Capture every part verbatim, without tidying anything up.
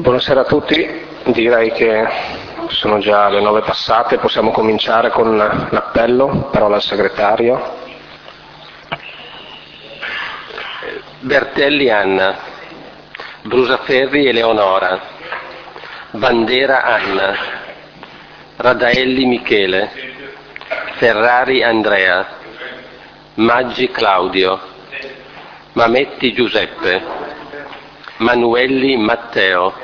Buonasera a tutti, direi che sono già le nove passate, possiamo cominciare con l'appello, parola al segretario. Bertelli Anna, Brusaferri Eleonora, Bandera Anna, Radaelli Michele, Ferrari Andrea, Maggi Claudio, Mametti Giuseppe, Manuelli Matteo,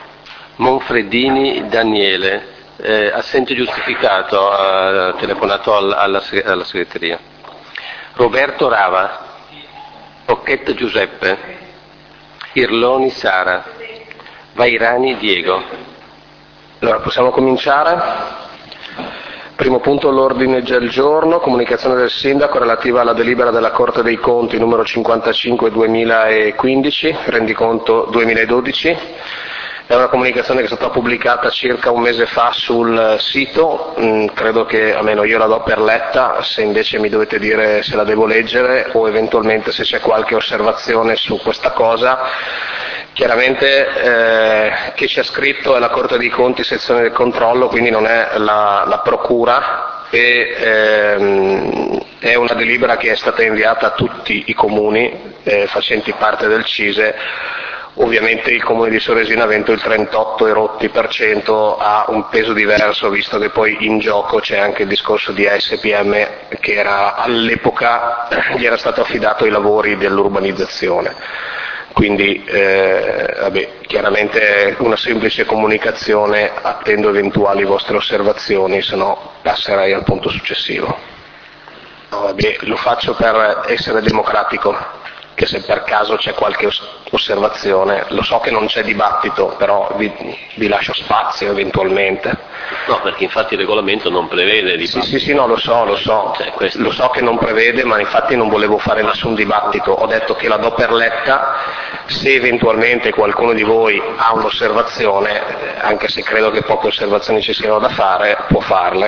Monfredini Daniele, eh, assente giustificato, ha telefonato alla, alla, alla segreteria. Roberto Rava, Occhetta Giuseppe, Irloni Sara, Vairani Diego. Allora possiamo cominciare. Primo punto all'ordine del giorno, comunicazione del Sindaco relativa alla delibera della Corte dei Conti numero cinquantacinque duemilaquindici, rendiconto duemiladodici. È una comunicazione che è stata pubblicata circa un mese fa sul sito, mm, credo che almeno io la do per letta, se invece mi dovete dire se la devo leggere o eventualmente se c'è qualche osservazione su questa cosa. Chiaramente eh, che c'è scritto è la Corte dei Conti, sezione del controllo, quindi non è la, la Procura, e ehm, è una delibera che è stata inviata a tutti i comuni eh, facenti parte del C I S E. Ovviamente il comune di Soresina, avendo il trentotto e rotti per cento, ha un peso diverso, visto che poi in gioco c'è anche il discorso di A S P M che era, all'epoca gli era stato affidato ai lavori dell'urbanizzazione. Quindi eh, vabbè, chiaramente una semplice comunicazione, attendo eventuali vostre osservazioni, se no passerei al punto successivo. No, vabbè, lo faccio per essere democratico, che se per caso c'è qualche osservazione, lo so che non c'è dibattito, però vi, vi lascio spazio eventualmente. No, perché infatti il regolamento non prevede dibattito. Sì, sì, sì, no, lo so, lo so, cioè, questo... lo so che non prevede, ma infatti non volevo fare nessun dibattito, ho detto che la do per letta, se eventualmente qualcuno di voi ha un'osservazione, anche se credo che poche osservazioni ci siano da fare, può farle.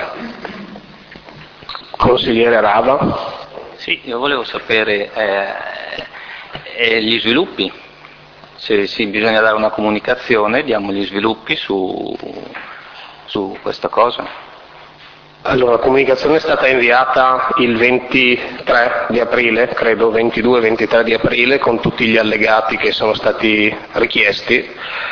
Consigliere Rava? Sì, io volevo sapere eh, eh, gli sviluppi, se sì, bisogna dare una comunicazione, diamo gli sviluppi su, su questa cosa. Allora, la comunicazione è stata inviata il ventitré di aprile, credo, ventidue ventitré di aprile, con tutti gli allegati che sono stati richiesti,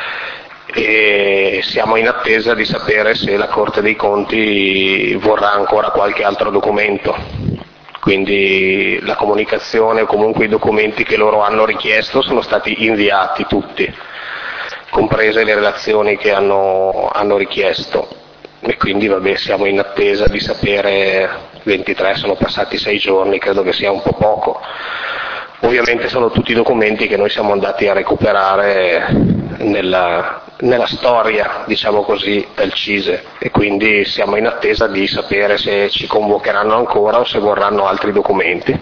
e siamo in attesa di sapere se la Corte dei Conti vorrà ancora qualche altro documento. Quindi la comunicazione o comunque i documenti che loro hanno richiesto sono stati inviati tutti, comprese le relazioni che hanno, hanno richiesto, e quindi vabbè, siamo in attesa di sapere. Ventitré, sono passati sei giorni, credo che sia un po' poco. Ovviamente sono tutti documenti che noi siamo andati a recuperare nella, nella storia, diciamo così, del C I S E, e quindi siamo in attesa di sapere se ci convocheranno ancora o se vorranno altri documenti.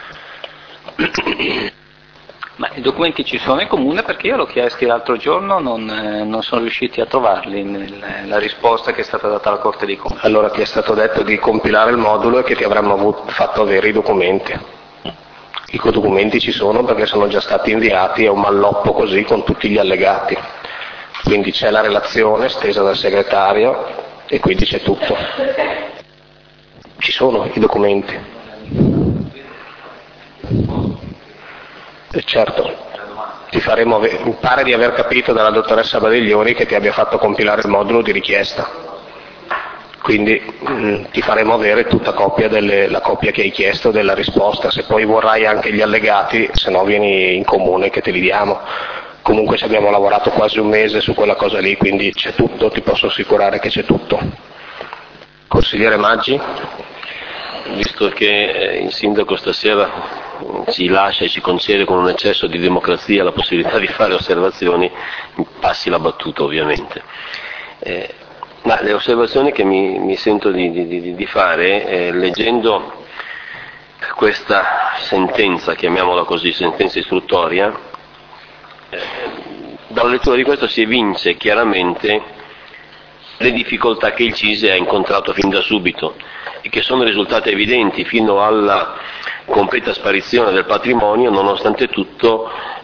Ma i documenti ci sono in comune, perché io l'ho chiesti l'altro giorno, non, eh, non sono riusciti a trovarli nella risposta che è stata data alla Corte dei Conti. Allora ti è stato detto di compilare il modulo e che ti avremmo avuto, fatto avere i documenti. I documenti ci sono perché sono già stati inviati, è un malloppo così con tutti gli allegati. Quindi c'è la relazione stesa dal segretario e quindi c'è tutto. Ci sono i documenti. E certo, ti faremo, mi pare di aver capito dalla dottoressa Badiglioni che ti abbia fatto compilare il modulo di richiesta. Quindi mh, ti faremo avere tutta copia delle, la copia che hai chiesto della risposta. Se poi vorrai anche gli allegati, se no vieni in comune che te li diamo. Comunque ci abbiamo lavorato quasi un mese su quella cosa lì, quindi c'è tutto, ti posso assicurare che c'è tutto. Consigliere Maggi? Visto che il sindaco stasera ci lascia e ci concede con un eccesso di democrazia la possibilità di fare osservazioni, passi la battuta ovviamente. Eh, ma le osservazioni che mi, mi sento di, di, di fare, eh, leggendo questa sentenza, chiamiamola così, sentenza istruttoria, eh, dalla lettura di questo si evince chiaramente le difficoltà che il C I S E ha incontrato fin da subito e che sono risultate evidenti fino alla completa sparizione del patrimonio, nonostante tutto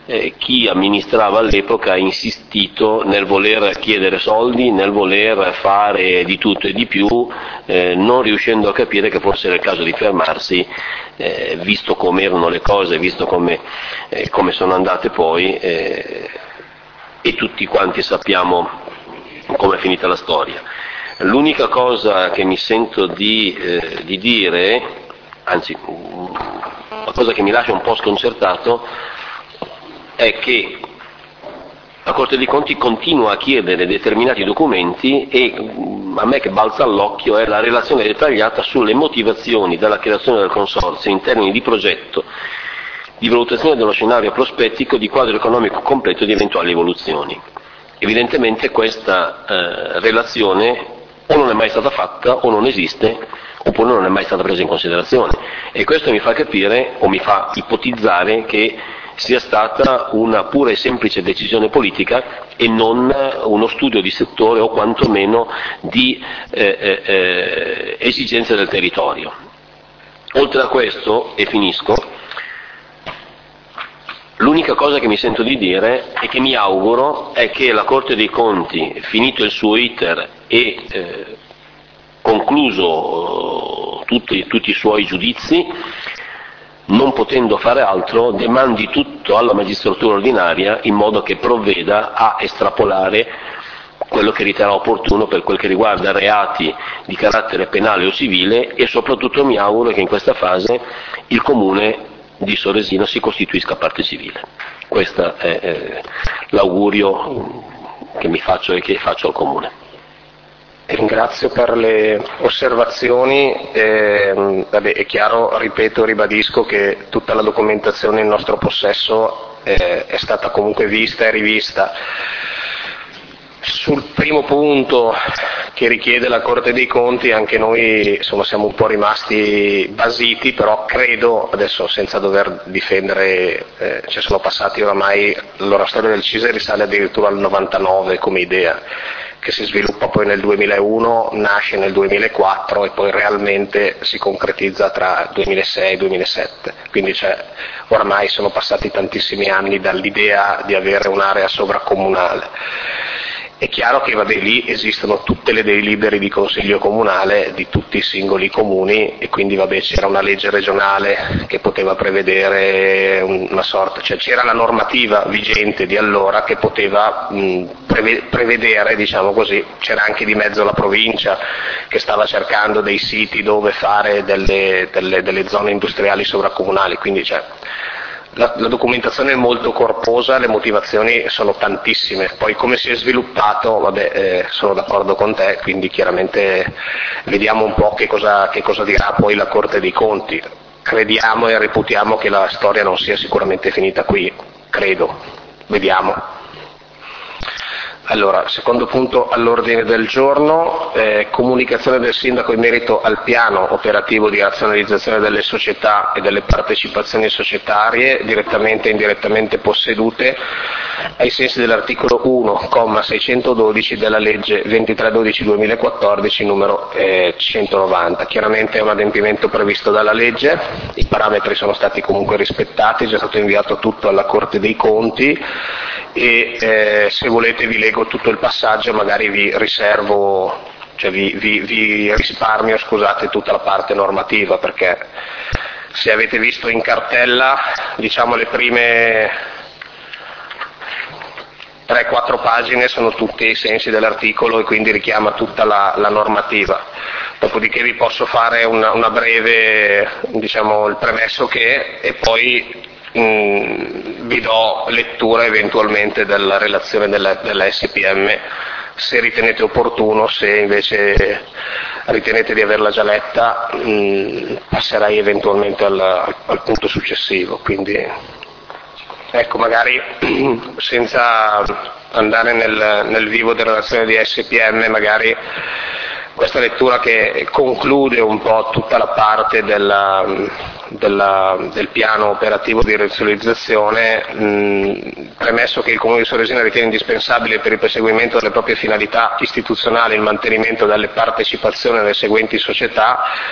eh, chi amministrava all'epoca ha insistito nel voler chiedere soldi, nel voler fare di tutto e di più, eh, non riuscendo a capire che forse era il caso di fermarsi, eh, visto come erano le cose, visto come, eh, come sono andate poi, eh, e tutti quanti sappiamo come è finita la storia. L'unica cosa che mi sento di, eh, di dire, anzi la cosa che mi lascia un po' sconcertato, è che la Corte dei Conti continua a chiedere determinati documenti e a me che balza all'occhio è la relazione dettagliata sulle motivazioni della creazione del consorzio in termini di progetto, di valutazione dello scenario prospettico, di quadro economico completo e di eventuali evoluzioni. Evidentemente questa eh, relazione o non è mai stata fatta o non esiste, oppure non è mai stata presa in considerazione, e questo mi fa capire o mi fa ipotizzare che sia stata una pura e semplice decisione politica e non uno studio di settore o quantomeno di eh, eh, esigenze del territorio. Oltre a questo, e finisco, l'unica cosa che mi sento di dire e che mi auguro è che la Corte dei Conti, finito il suo iter e eh, concluso tutti, tutti i suoi giudizi, non potendo fare altro, demandi tutto alla magistratura ordinaria in modo che provveda a estrapolare quello che riterrà opportuno per quel che riguarda reati di carattere penale o civile, e soprattutto mi auguro che in questa fase il Comune di Soresina si costituisca parte civile. Questo è eh, l'augurio che mi faccio e che faccio al Comune. Ringrazio per le osservazioni, eh, vabbè, è chiaro, ripeto, ribadisco che tutta la documentazione in nostro possesso eh, è stata comunque vista e rivista. Sul primo punto che richiede la Corte dei Conti anche noi insomma, siamo un po' rimasti basiti, però credo, adesso senza dover difendere, eh, cioè sono passati oramai, la storia del C I S E risale addirittura al novantanove come idea, che si sviluppa poi nel duemilauno, nasce nel duemilaquattro e poi realmente si concretizza tra duemilasei e duemilasette, quindi cioè, oramai sono passati tantissimi anni dall'idea di avere un'area sovracomunale. È chiaro che vabbè, lì esistono tutte le delibere di consiglio comunale di tutti i singoli comuni e quindi vabbè, c'era una legge regionale che poteva prevedere una sorta, cioè c'era la normativa vigente di allora che poteva mh, preve- prevedere, diciamo così, c'era anche di mezzo la provincia che stava cercando dei siti dove fare delle, delle, delle zone industriali sovracomunali, quindi cioè, La, la documentazione è molto corposa, le motivazioni sono tantissime, poi come si è sviluppato, vabbè, eh, sono d'accordo con te, quindi chiaramente vediamo un po' che cosa, che cosa dirà poi la Corte dei Conti. Crediamo e reputiamo che la storia non sia sicuramente finita qui, credo, vediamo. Allora, secondo punto all'ordine del giorno, eh, comunicazione del Sindaco in merito al piano operativo di razionalizzazione delle società e delle partecipazioni societarie direttamente e indirettamente possedute ai sensi dell'articolo uno, comma seicentododici della legge ventitré dodici duemilaquattordici numero eh, centonovanta. Chiaramente è un adempimento previsto dalla legge, i parametri sono stati comunque rispettati, è già stato inviato tutto alla Corte dei Conti e eh, se volete vi leggo tutto il passaggio, magari vi riservo, cioè vi, vi, vi risparmio, scusate, tutta la parte normativa, perché se avete visto in cartella, diciamo le prime tre quattro pagine sono tutti i sensi dell'articolo e quindi richiama tutta la, la normativa. Dopodiché vi posso fare una, una breve, diciamo, il premesso che, e poi Mm, vi do lettura eventualmente della relazione della, della S P M se ritenete opportuno, se invece ritenete di averla già letta mm, passerai eventualmente al, al punto successivo, quindi ecco, magari senza andare nel, nel vivo della relazione di S P M, magari questa lettura che conclude un po' tutta la parte della, della, del piano operativo di razionalizzazione, mh, premesso che il Comune di Soresina ritiene indispensabile per il perseguimento delle proprie finalità istituzionali il mantenimento delle partecipazioni nelle seguenti società,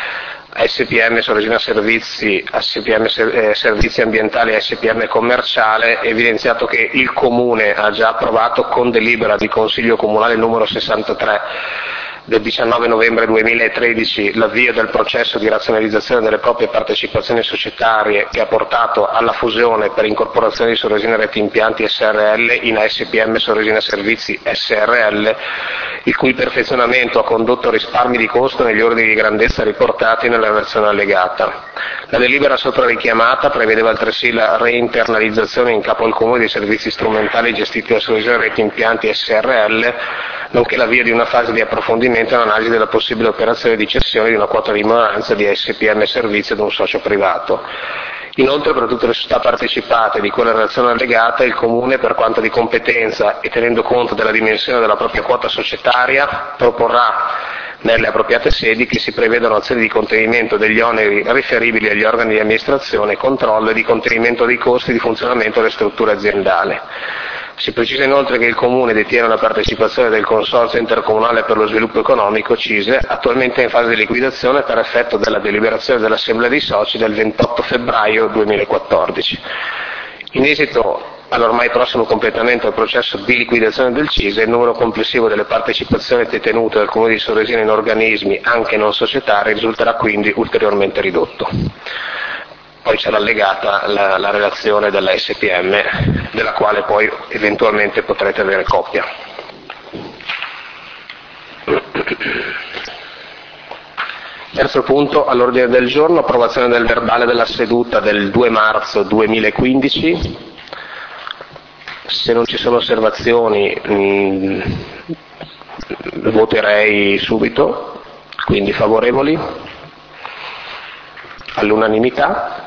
A S P M Soresina Servizi, A S P M eh, Servizi Ambientali e A S P M Commerciale, evidenziato che il Comune ha già approvato con delibera di Consiglio Comunale numero sessantatré del diciannove novembre duemilatredici l'avvio del processo di razionalizzazione delle proprie partecipazioni societarie che ha portato alla fusione per incorporazione di Soresina Reti Impianti S R L in A S P M Soresina Servizi S R L, il cui perfezionamento ha condotto risparmi di costo negli ordini di grandezza riportati nella relazione allegata. La delibera sopra richiamata prevedeva altresì la reinternalizzazione in capo al Comune dei servizi strumentali gestiti da Soresina Reti Impianti S R L, nonché l'avvio di una fase di approfondimento e analisi della possibile operazione di cessione di una quota di minoranza di A S P M Servizi ad un socio privato. Inoltre, per tutte le società partecipate di quella relazione allegata, il Comune, per quanto di competenza e tenendo conto della dimensione della propria quota societaria, proporrà nelle appropriate sedi che si prevedano azioni di contenimento degli oneri riferibili agli organi di amministrazione, controllo e di contenimento dei costi di funzionamento delle strutture aziendali. Si precisa inoltre che il Comune detiene la partecipazione del Consorzio Intercomunale per lo Sviluppo Economico C I S E, attualmente in fase di liquidazione per effetto della deliberazione dell'Assemblea dei Soci del ventotto febbraio duemilaquattordici. In esito all'ormai prossimo completamento del processo di liquidazione del C I S E, il numero complessivo delle partecipazioni detenute dal Comune di Soresina in organismi anche non societari risulterà quindi ulteriormente ridotto. Poi c'era allegata la, la relazione della S P M, della quale poi eventualmente potrete avere copia. Terzo punto all'ordine del giorno, approvazione del verbale della seduta del due marzo duemilaquindici. Se non ci sono osservazioni mh, voterei subito, quindi favorevoli all'unanimità.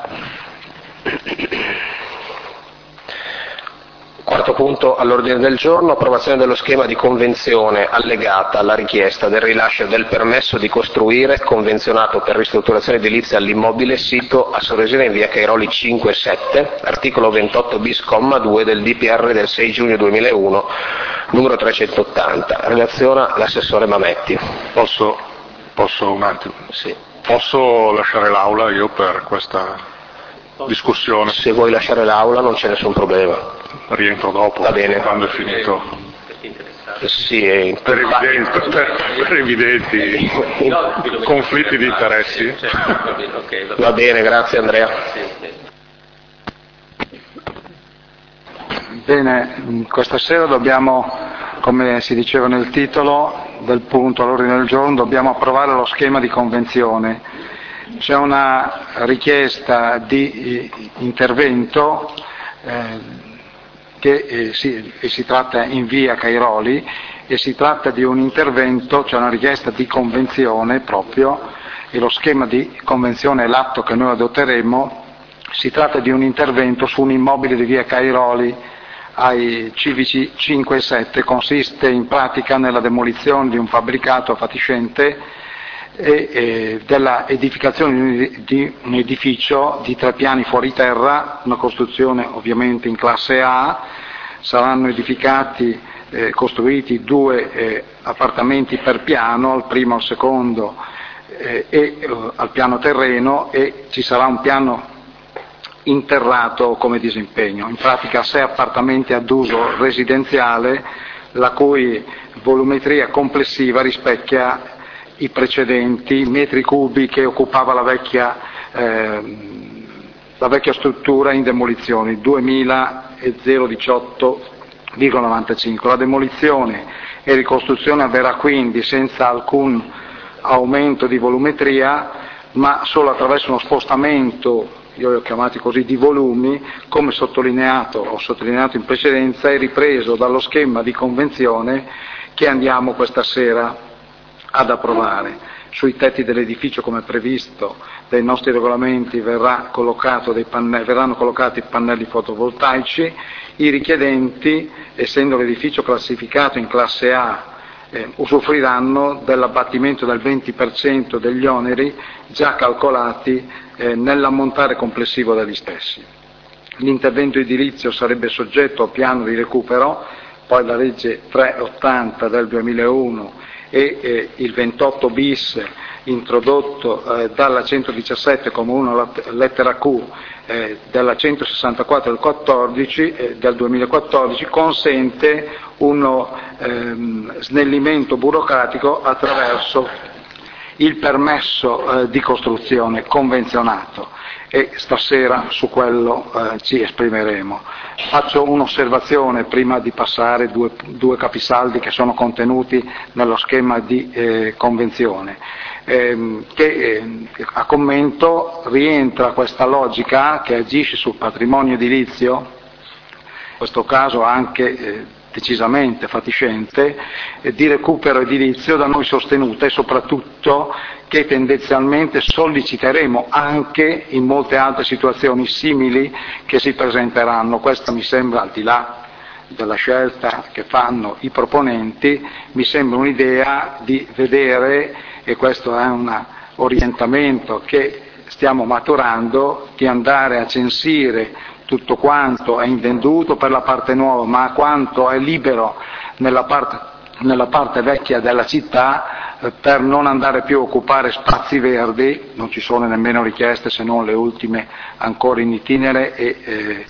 Quarto punto all'ordine del giorno, approvazione dello schema di convenzione allegata alla richiesta del rilascio del permesso di costruire convenzionato per ristrutturazione edilizia all'immobile sito a Soresina in via Cairoli cinque sette, articolo ventotto bis comma due del D P R del sei giugno duemilauno, numero trecentottanta. Relaziona l'assessore Mametti. Posso, posso un attimo? Sì. Posso lasciare l'aula io per questa discussione? Se vuoi lasciare l'aula non c'è nessun problema. Rientro dopo, va bene, quando è finito. Sì, è... per, evidenti, per, per evidenti conflitti di interessi. Va bene, grazie Andrea. Bene, questa sera dobbiamo, come si diceva nel titolo del punto all'ordine del giorno, dobbiamo approvare lo schema di convenzione. C'è una richiesta di intervento eh, che eh, si, e si tratta in via Cairoli e si tratta di un intervento, c'è una richiesta di convenzione proprio e lo schema di convenzione è l'atto che noi adotteremo. Si tratta di un intervento su un immobile di via Cairoli ai civici cinque e sette, consiste in pratica nella demolizione di un fabbricato fatiscente e, e della edificazione di un edificio di tre piani fuori terra, una costruzione ovviamente in classe A. Saranno edificati, eh, costruiti due eh, appartamenti per piano, al primo, al secondo eh, e eh, al piano terreno, e ci sarà un piano interrato come disimpegno. In pratica sei appartamenti ad uso residenziale, la cui volumetria complessiva rispecchia i precedenti metri cubi che occupava la vecchia, eh, la vecchia struttura in demolizione, duemiladiciotto virgola novantacinque. La demolizione e ricostruzione avverrà quindi senza alcun aumento di volumetria, ma solo attraverso uno spostamento, io li ho chiamati così, di volumi, come sottolineato ho sottolineato in precedenza e ripreso dallo schema di convenzione che andiamo questa sera ad approvare. Sui tetti dell'edificio, come previsto dai nostri regolamenti, verrà collocato dei pannelli, verranno collocati pannelli fotovoltaici. I richiedenti, essendo l'edificio classificato in classe A, eh, usufruiranno dell'abbattimento del venti per cento degli oneri già calcolati eh, nell'ammontare complessivo degli stessi. L'intervento edilizio sarebbe soggetto a piano di recupero, poi la legge trecentottanta del duemilauno e eh, il ventotto bis introdotto eh, dalla centodiciassette come uno lettera Q eh, della centosessantaquattro del, quattordici, eh, del duemilaquattordici consente uno ehm, snellimento burocratico attraverso il permesso eh, di costruzione convenzionato, e stasera su quello eh, ci esprimeremo. Faccio un'osservazione prima di passare due, due capisaldi che sono contenuti nello schema di eh, convenzione, ehm, che eh, a commento rientra questa logica che agisce sul patrimonio edilizio, in questo caso anche eh, decisamente fatiscente, eh, di recupero edilizio da noi sostenuta, e soprattutto che tendenzialmente solleciteremo anche in molte altre situazioni simili che si presenteranno. Questa mi sembra, al di là della scelta che fanno i proponenti, mi sembra un'idea di vedere, e questo è un orientamento che stiamo maturando, di andare a censire tutto quanto è invenduto per la parte nuova, ma quanto è libero nella parte, nella parte vecchia della città, eh, per non andare più a occupare spazi verdi. Non ci sono nemmeno richieste, se non le ultime ancora in itinere e eh,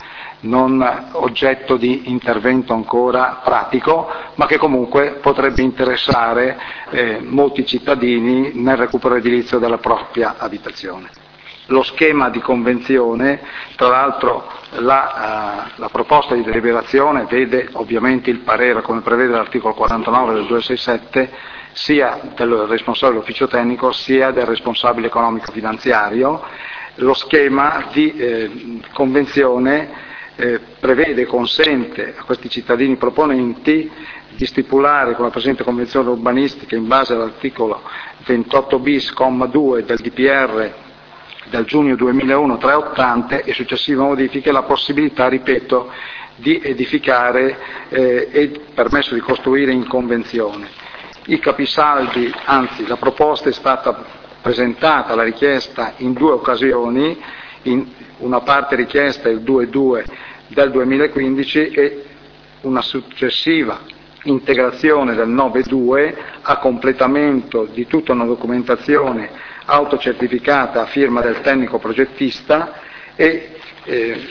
non oggetto di intervento ancora pratico, ma che comunque potrebbe interessare eh, molti cittadini nel recupero edilizio della propria abitazione. Lo schema di convenzione, tra l'altro la, uh, la proposta di deliberazione vede ovviamente il parere, come prevede l'articolo quarantanove del duecentosessantasette, sia del responsabile dell'ufficio tecnico sia del responsabile economico-finanziario. Lo schema di eh, convenzione eh, prevede e consente a questi cittadini proponenti di stipulare con la presente convenzione urbanistica, in base all'articolo ventotto bis, comma due del D P R del giugno duemilauno trecentottanta, e successive modifiche, la possibilità, ripeto, di edificare eh, e permesso di costruire in convenzione. I capisaldi, anzi la proposta è stata presentata, la richiesta, in due occasioni, in una parte richiesta il due due del duemilaquindici e una successiva integrazione del nove due a completamento di tutta una documentazione autocertificata a firma del tecnico progettista, e eh,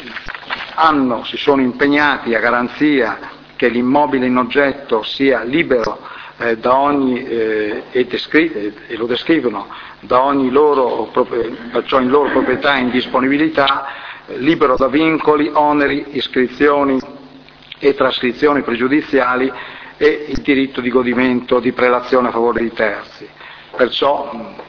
hanno, si sono impegnati a garanzia che l'immobile in oggetto sia libero eh, da ogni, eh, e, descri- e lo descrivono, da ogni loro, perciò in loro proprietà e in disponibilità, eh, libero da vincoli, oneri, iscrizioni e trascrizioni pregiudiziali e il diritto di godimento di prelazione a favore di terzi. Perciò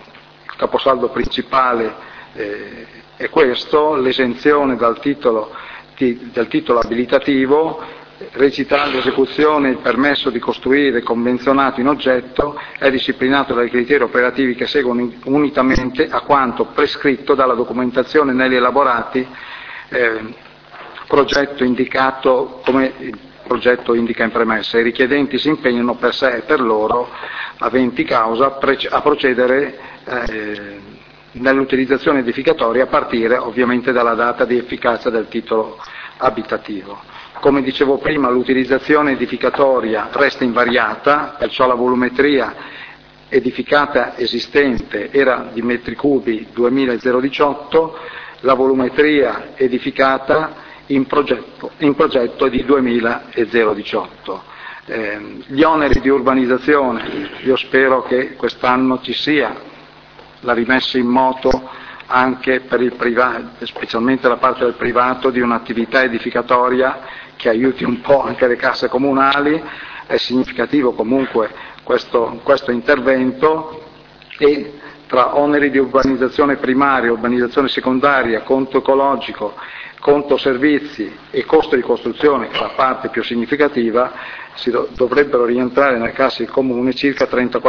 il caposaldo principale eh, è questo: l'esenzione dal titolo, di, del titolo abilitativo, recitando l'esecuzione il permesso di costruire convenzionato in oggetto è disciplinato dai criteri operativi che seguono unitamente a quanto prescritto dalla documentazione negli elaborati eh, progetto indicato come il progetto indica in premessa. I richiedenti si impegnano per sé e per loro aventi causa a procedere eh, nell'utilizzazione edificatoria a partire ovviamente dalla data di efficacia del titolo abitativo. Come dicevo prima, l'utilizzazione edificatoria resta invariata, perciò la volumetria edificata esistente era di metri cubi duemiladiciotto, la volumetria edificata in progetto, in progetto di duemiladiciotto. Eh, gli oneri di urbanizzazione, io spero che quest'anno ci sia la rimessa in moto anche per il privato, specialmente la parte del privato, di un'attività edificatoria che aiuti un po' anche le casse comunali. È significativo comunque questo, questo intervento, e tra oneri di urbanizzazione primaria, urbanizzazione secondaria, conto ecologico, conto servizi e costo di costruzione, che è la parte più significativa, si do, dovrebbero rientrare nelle casse del Comune circa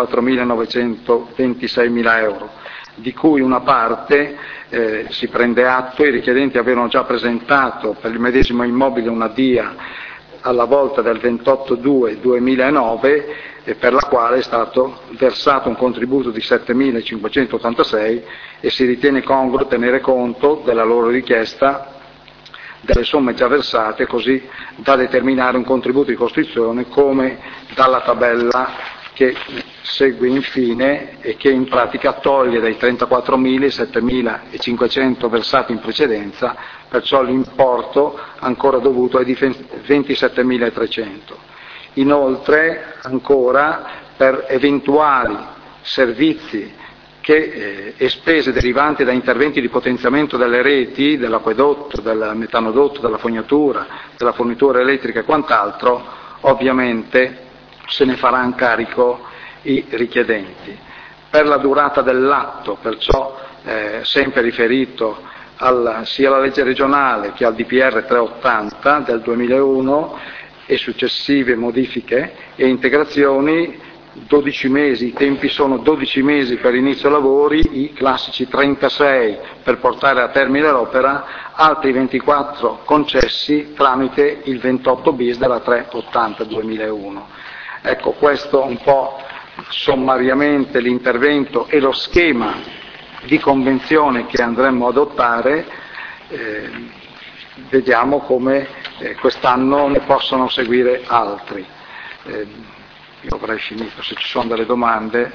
trentaquattromilanovecentoventiseimila euro, di cui una parte eh, si prende atto. I richiedenti avevano già presentato per il medesimo immobile una D I A alla volta del ventotto due duemilanove, e per la quale è stato versato un contributo di settemilacinquecentottantasei, e si ritiene congruo tenere conto della loro richiesta, delle somme già versate, così da determinare un contributo di costruzione come dalla tabella che segue infine e che in pratica toglie dai trentaquattromila i settemilacinquecento versati in precedenza, perciò l'importo ancora dovuto è di ventisettemilatrecento. Inoltre ancora per eventuali servizi che eh, e spese derivanti da interventi di potenziamento delle reti, dell'acquedotto, del metanodotto, della fognatura, della fornitura elettrica e quant'altro, ovviamente se ne faranno carico i richiedenti. Per la durata dell'atto, perciò eh, sempre riferito al, sia alla legge regionale che al D P R trecentottanta del duemilauno e successive modifiche e integrazioni, dodici mesi, i tempi sono dodici mesi per inizio lavori, i classici trentasei per portare a termine l'opera, altri ventiquattro concessi tramite il ventotto bis della trecentottanta duemilauno. Ecco, questo un po' sommariamente l'intervento e lo schema di convenzione che andremmo ad adottare. Eh, vediamo come eh, quest'anno ne possono seguire altri. Eh, Io avrei finito, se ci sono delle domande.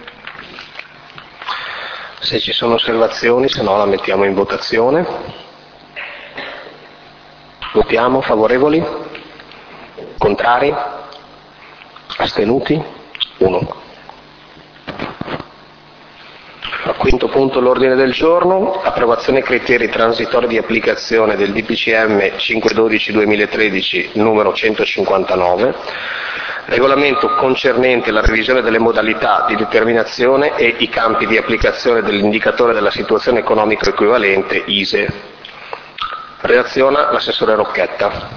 Se ci sono osservazioni, se no la mettiamo in votazione. Votiamo, favorevoli? Contrari? Astenuti? Uno. Al quinto punto l'ordine del giorno, approvazione criteri transitori di applicazione del D P C M cinque dodici duemilatredici numero centocinquantanove, regolamento concernente la revisione delle modalità di determinazione e i campi di applicazione dell'indicatore della situazione economico equivalente I S E. Relaziona l'assessore Rocchetta.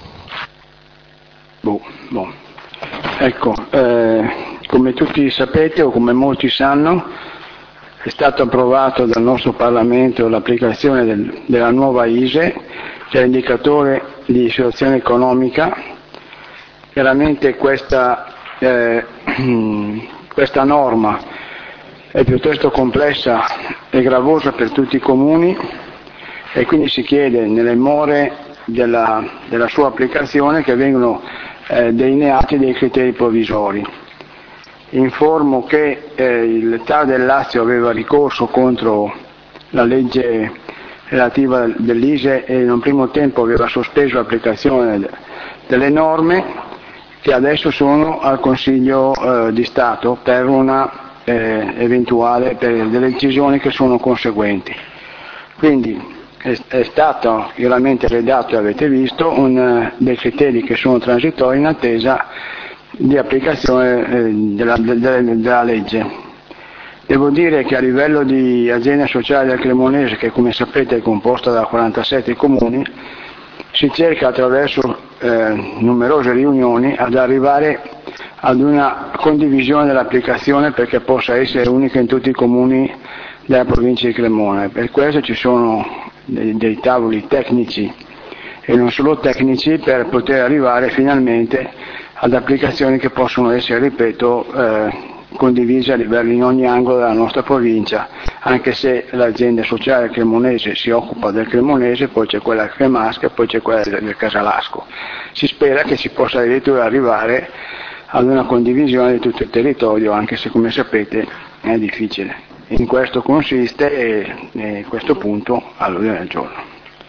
Boh, boh. Ecco, eh, come tutti sapete o come molti sanno, è stato approvato dal nostro Parlamento l'applicazione del, della nuova I S E, che è l'indicatore di situazione economica. Chiaramente questa, eh, questa norma è piuttosto complessa e gravosa per tutti i comuni e quindi si chiede nelle more della, della sua applicazione che vengano eh, delineati dei criteri provvisori. Informo che eh, il T A R del Lazio aveva ricorso contro la legge relativa dell'I S E e in un primo tempo aveva sospeso l'applicazione delle norme che adesso sono al Consiglio eh, di Stato per una eh, eventuale, per delle decisioni che sono conseguenti. Quindi è, è stato chiaramente redatto, avete visto, un, uh, dei criteri che sono transitori in attesa di applicazione eh, della, della, della legge. Devo dire che a livello di azienda sociale del Cremonese, che come sapete è composta da quarantasette comuni, si cerca attraverso eh, numerose riunioni ad arrivare ad una condivisione dell'applicazione perché possa essere unica in tutti i comuni della provincia di Cremona. Per questo ci sono dei, dei tavoli tecnici e non solo tecnici per poter arrivare finalmente ad applicazioni che possono essere, ripeto, eh, condivise a livello in ogni angolo della nostra provincia, anche se l'azienda sociale cremonese si occupa del Cremonese, poi c'è quella del Cremasca e poi c'è quella del Casalasco. Si spera che si possa addirittura arrivare ad una condivisione di tutto il territorio, anche se come sapete è difficile. In questo consiste e, e questo punto all'ordine del giorno.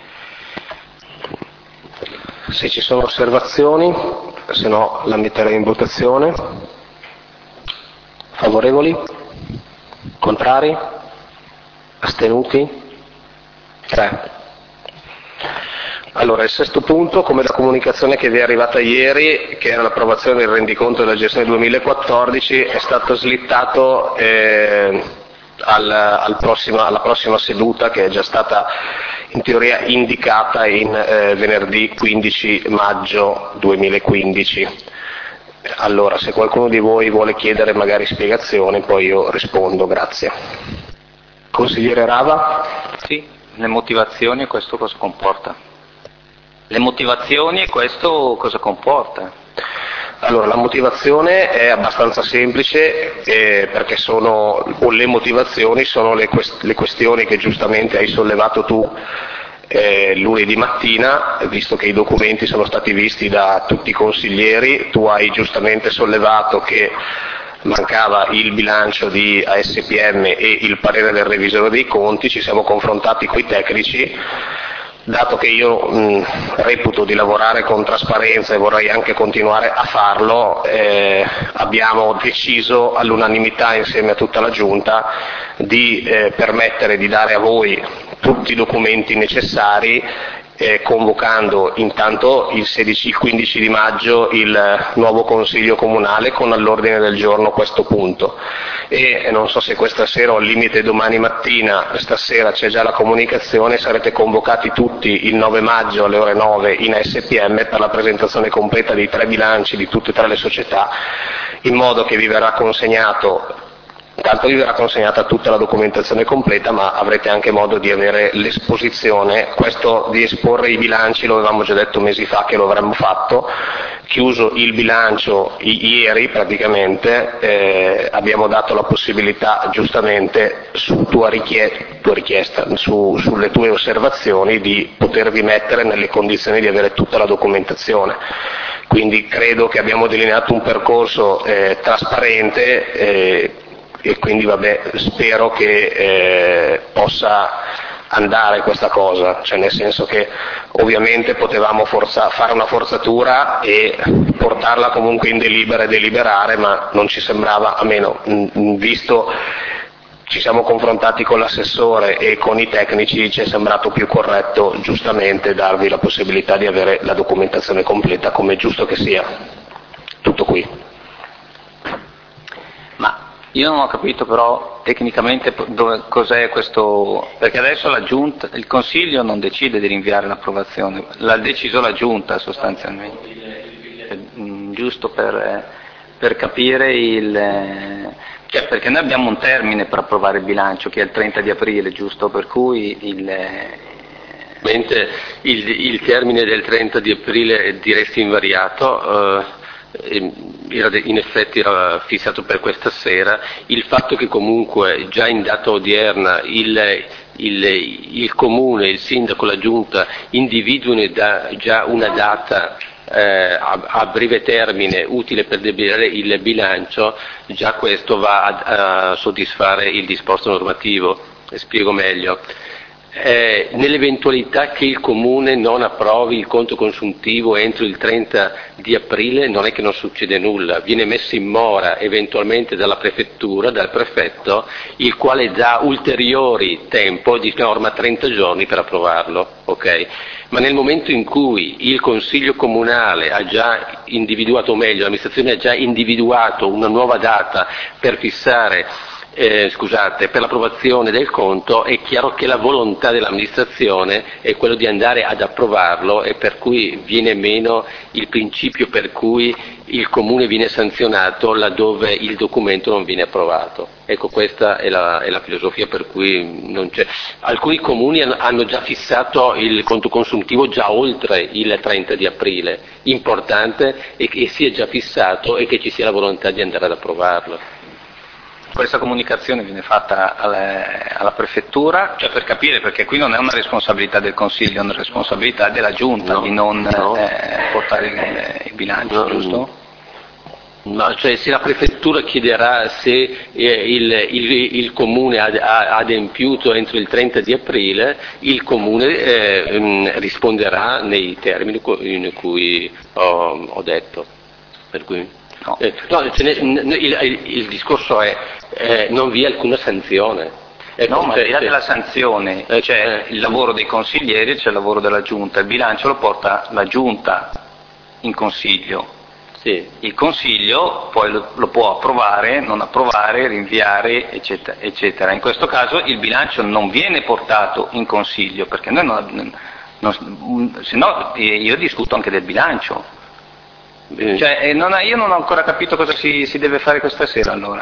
Se ci sono osservazioni, se no la metterei in votazione. Favorevoli? Contrari? Astenuti? Tre. Allora, il sesto punto, come da comunicazione che vi è arrivata ieri, che era l'approvazione del rendiconto della gestione duemilaquattordici, è stato slittato eh, al, al prossima, alla prossima seduta, che è già stata in teoria indicata in eh, venerdì quindici maggio duemilaquindici. Allora, se qualcuno di voi vuole chiedere magari spiegazioni, poi io rispondo, grazie. Consigliere Rava? Sì, le motivazioni e questo cosa comporta? Le motivazioni e questo cosa comporta? Allora, la motivazione è abbastanza semplice eh, perché sono, o le motivazioni sono le, quest- le questioni che giustamente hai sollevato tu Eh, lunedì mattina, visto che i documenti sono stati visti da tutti i consiglieri. Tu hai giustamente sollevato che mancava il bilancio di A S P M e il parere del revisore dei conti, ci siamo confrontati con i tecnici. Dato che io mh, reputo di lavorare con trasparenza e vorrei anche continuare a farlo, eh, abbiamo deciso all'unanimità insieme a tutta la Giunta di eh, permettere di dare a voi tutti i documenti necessari, eh, convocando intanto il sedici, il quindici di maggio il nuovo Consiglio Comunale con all'ordine del giorno questo punto. E non so se questa sera o al limite domani mattina, stasera c'è già la comunicazione, sarete convocati tutti il nove maggio alle ore nove in A S P M per la presentazione completa dei tre bilanci di tutte e tre le società, in modo che vi verrà consegnato. Intanto vi verrà consegnata tutta la documentazione completa, ma avrete anche modo di avere l'esposizione. Questo di esporre i bilanci lo avevamo già detto mesi fa che lo avremmo fatto. Chiuso il bilancio i- ieri praticamente, eh, abbiamo dato la possibilità giustamente su tua, richie- tua richiesta, su, sulle tue osservazioni, di potervi mettere nelle condizioni di avere tutta la documentazione. Quindi credo che abbiamo delineato un percorso eh, trasparente, eh, e quindi vabbè, spero che eh, possa andare questa cosa, cioè nel senso che ovviamente potevamo forza, fare una forzatura e portarla comunque in delibera e deliberare, ma non ci sembrava, almeno mh, visto ci siamo confrontati con l'assessore e con i tecnici, ci è sembrato più corretto giustamente darvi la possibilità di avere la documentazione completa, come è giusto che sia. Tutto qui. Io non ho capito però tecnicamente dove, cos'è questo, perché adesso la Giunta, il Consiglio non decide di rinviare l'approvazione, l'ha deciso la Giunta sostanzialmente, giusto per, per capire il, cioè perché noi abbiamo un termine per approvare il bilancio che è il trenta di aprile, giusto, per cui il... Mentre il, il termine del trenta di aprile di resti invariato, eh, in effetti era fissato per questa sera. Il fatto che comunque già in data odierna il, il, il Comune, il Sindaco, la Giunta individuino da, già una data eh, a, a breve termine utile per deliberare il bilancio, già questo va a, a soddisfare il disposto normativo. E spiego meglio. Eh, nell'eventualità che il Comune non approvi il conto consuntivo entro il trenta di aprile, non è che non succede nulla, viene messo in mora eventualmente dalla Prefettura, dal Prefetto, il quale dà ulteriori tempo, di norma trenta giorni per approvarlo, ok? Ma nel momento in cui il Consiglio Comunale ha già individuato, o meglio, l'amministrazione ha già individuato una nuova data per fissare Eh, scusate, per l'approvazione del conto, è chiaro che la volontà dell'amministrazione è quello di andare ad approvarlo, e per cui viene meno il principio per cui il Comune viene sanzionato laddove il documento non viene approvato. Ecco, questa è la, è la filosofia per cui non c'è. Alcuni Comuni hanno già fissato il conto consuntivo già oltre il trenta di aprile, importante è che sia già fissato e che ci sia la volontà di andare ad approvarlo. Questa comunicazione viene fatta alla, alla Prefettura, cioè per capire, perché qui non è una responsabilità del Consiglio, è una responsabilità della Giunta no, di non no. eh, portare il, il bilancio, no, giusto? No, cioè se la Prefettura chiederà se eh, il, il, il Comune ha, ha adempiuto entro il trenta di aprile, il Comune eh, mh, risponderà nei termini in cui ho, ho detto. Per cui... No, eh, no ne, il, il, il discorso è eh, non vi è alcuna sanzione. Ecco, no, ma al di là della sanzione eh, c'è eh, il lavoro dei consiglieri e c'è il lavoro della Giunta. Il bilancio lo porta la Giunta in Consiglio. Sì. Il Consiglio poi lo, lo può approvare, non approvare, rinviare, eccetera, eccetera. In questo caso il bilancio non viene portato in Consiglio, perché noi non, non, se no io discuto anche del bilancio. Cioè, non ha, io non ho ancora capito cosa si, si deve fare questa sera allora.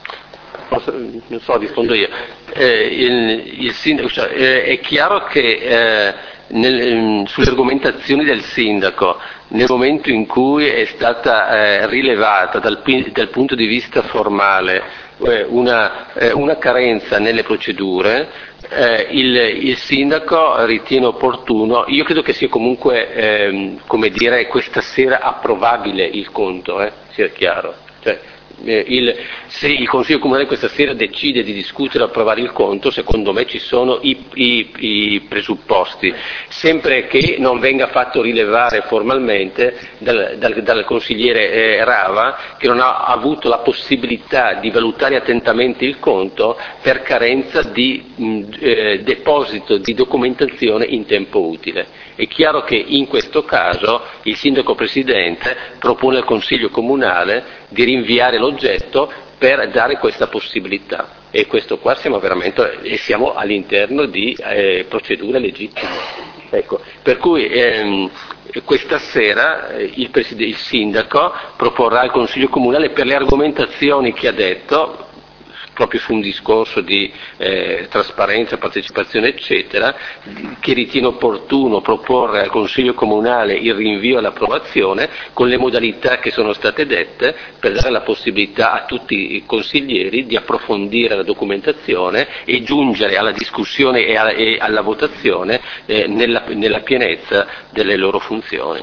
Non so, rispondo io. Eh, il, il sindaco, cioè, eh, è chiaro che eh, nel, sulle argomentazioni del sindaco, nel momento in cui è stata eh, rilevata dal, dal punto di vista formale eh, una, eh, una carenza nelle procedure, Eh, il, il sindaco ritiene opportuno, io credo che sia comunque, ehm, come dire, questa sera approvabile il conto, eh, sia chiaro, cioè, eh, il, se il Consiglio Comunale questa sera decide di discutere e approvare il conto, secondo me ci sono i, i, i presupposti, sempre che non venga fatto rilevare formalmente dal, dal, dal consigliere eh, Rava che non ha avuto la possibilità di valutare attentamente il conto per carenza di mh, eh, deposito di documentazione in tempo utile. È chiaro che in questo caso il sindaco presidente propone al Consiglio Comunale di rinviare l'oggetto per dare questa possibilità, e questo qua siamo veramente e siamo all'interno di eh, procedure legittime. Ecco, per cui ehm, questa sera eh, il, preside- il sindaco proporrà al Consiglio Comunale, per le argomentazioni che ha detto, proprio su un discorso di eh, trasparenza, partecipazione eccetera, che ritiene opportuno proporre al Consiglio Comunale il rinvio all'approvazione con le modalità che sono state dette, per dare la possibilità a tutti i consiglieri di approfondire la documentazione e giungere alla discussione e alla, e alla votazione eh, nella, nella pienezza delle loro funzioni.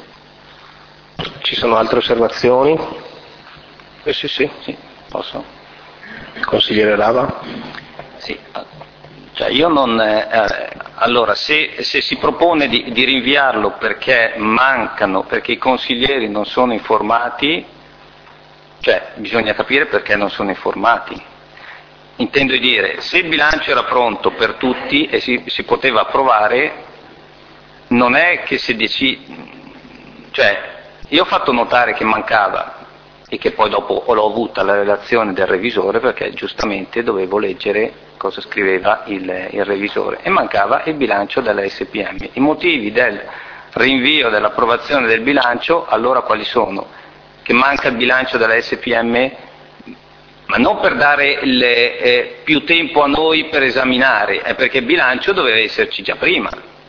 Ci sono altre osservazioni? Eh sì, sì, Sì, posso? Consigliere Rava? Sì, cioè io non, eh, allora se, se si propone di, di rinviarlo perché mancano, perché i consiglieri non sono informati, cioè bisogna capire perché non sono informati. Intendo dire, se il bilancio era pronto per tutti e si, si poteva approvare, non è che si decide, cioè io ho fatto notare che mancava, e che poi dopo l'ho avuta la relazione del revisore, perché giustamente dovevo leggere cosa scriveva il, il revisore, e mancava il bilancio della S P M. I motivi del rinvio dell'approvazione del bilancio allora quali sono? Che manca il bilancio della S P M, ma non per dare le, eh, più tempo a noi per esaminare, è perché il bilancio doveva esserci già prima.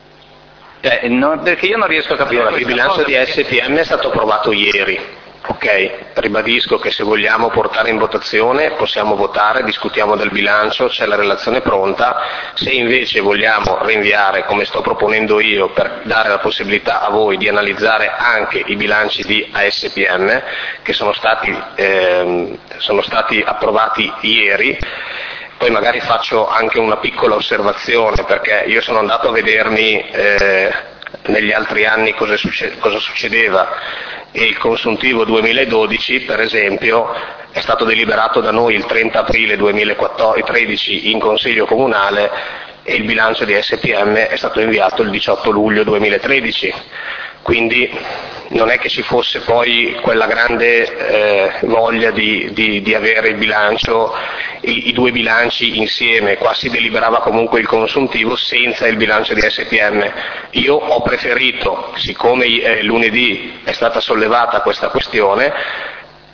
Cioè, non, perché io non riesco a capire. Allora, il bilancio di S P M è stato approvato ieri. Ok, ribadisco che se vogliamo portare in votazione possiamo votare, discutiamo del bilancio, c'è la relazione pronta. Se invece vogliamo rinviare, come sto proponendo io, per dare la possibilità a voi di analizzare anche i bilanci di A S P M che sono stati, ehm, sono stati approvati ieri, poi magari faccio anche una piccola osservazione, perché io sono andato a vedermi eh, negli altri anni cosa, succe- cosa succedeva. E il consuntivo duemiladodici, per esempio, è stato deliberato da noi il trenta aprile duemilatredici in Consiglio Comunale e il bilancio di S P M è stato inviato il diciotto luglio duemilatredici. Quindi non è che ci fosse poi quella grande eh, voglia di, di, di avere il bilancio, i, i due bilanci insieme, qua si deliberava comunque il consuntivo senza il bilancio di S P M. Io ho preferito, siccome eh, lunedì è stata sollevata questa questione,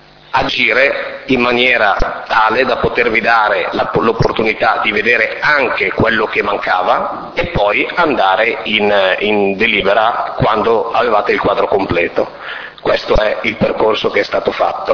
agire in maniera tale da potervi dare la, l'opportunità di vedere anche quello che mancava e poi andare in, in delibera quando avevate il quadro completo. Questo è il percorso che è stato fatto.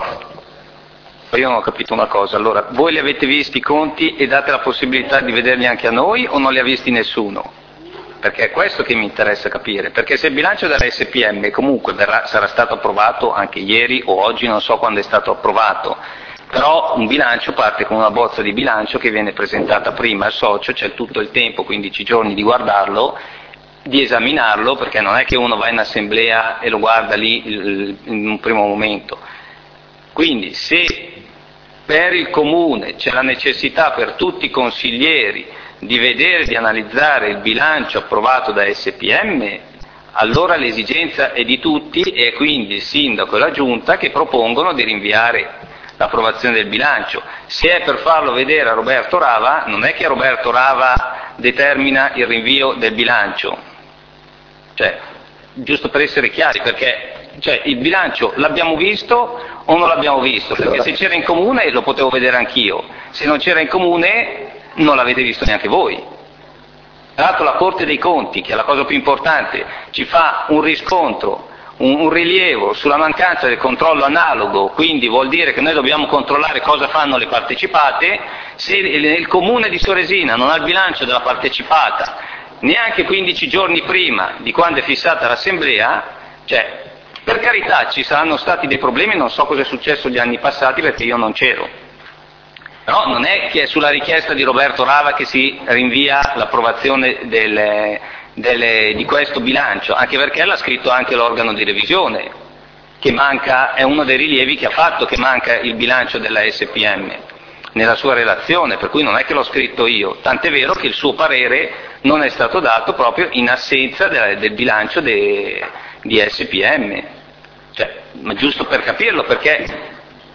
Io non ho capito una cosa, allora voi li avete visti i conti e date la possibilità di vederli anche a noi o non li ha visti nessuno? Perché è questo che mi interessa capire, perché se il bilancio della S P M comunque verrà, sarà stato approvato anche ieri o oggi, non so quando è stato approvato, però un bilancio parte con una bozza di bilancio che viene presentata prima al socio, c'è tutto il tempo, quindici giorni di guardarlo, di esaminarlo, perché non è che uno va in assemblea e lo guarda lì in un primo momento. Quindi se per il comune c'è la necessità per tutti i consiglieri di vedere, di analizzare il bilancio approvato da S P M, allora l'esigenza è di tutti e quindi il sindaco e la giunta che propongono di rinviare l'approvazione del bilancio. Se è per farlo vedere a Roberto Rava, non è che Roberto Rava determina il rinvio del bilancio, cioè, giusto per essere chiari, perché cioè, il bilancio l'abbiamo visto o non l'abbiamo visto? Perché se c'era in comune lo potevo vedere anch'io, se non c'era in comune non l'avete visto neanche voi. Tra l'altro la Corte dei Conti, che è la cosa più importante, ci fa un riscontro, un, un rilievo sulla mancanza del controllo analogo, quindi vuol dire che noi dobbiamo controllare cosa fanno le partecipate. Se il comune di Soresina non ha il bilancio della partecipata neanche quindici giorni prima di quando è fissata l'assemblea, cioè Per carità, ci saranno stati dei problemi, non so cosa è successo gli anni passati perché io non c'ero. Però non è che è sulla richiesta di Roberto Rava che si rinvia l'approvazione delle, delle, di questo bilancio, anche perché l'ha scritto anche l'organo di revisione, che manca, è uno dei rilievi che ha fatto, che manca il bilancio della S P M nella sua relazione, per cui non è che l'ho scritto io, tant'è vero che il suo parere non è stato dato proprio in assenza del, del bilancio de, di S P M, cioè, ma giusto per capirlo, perché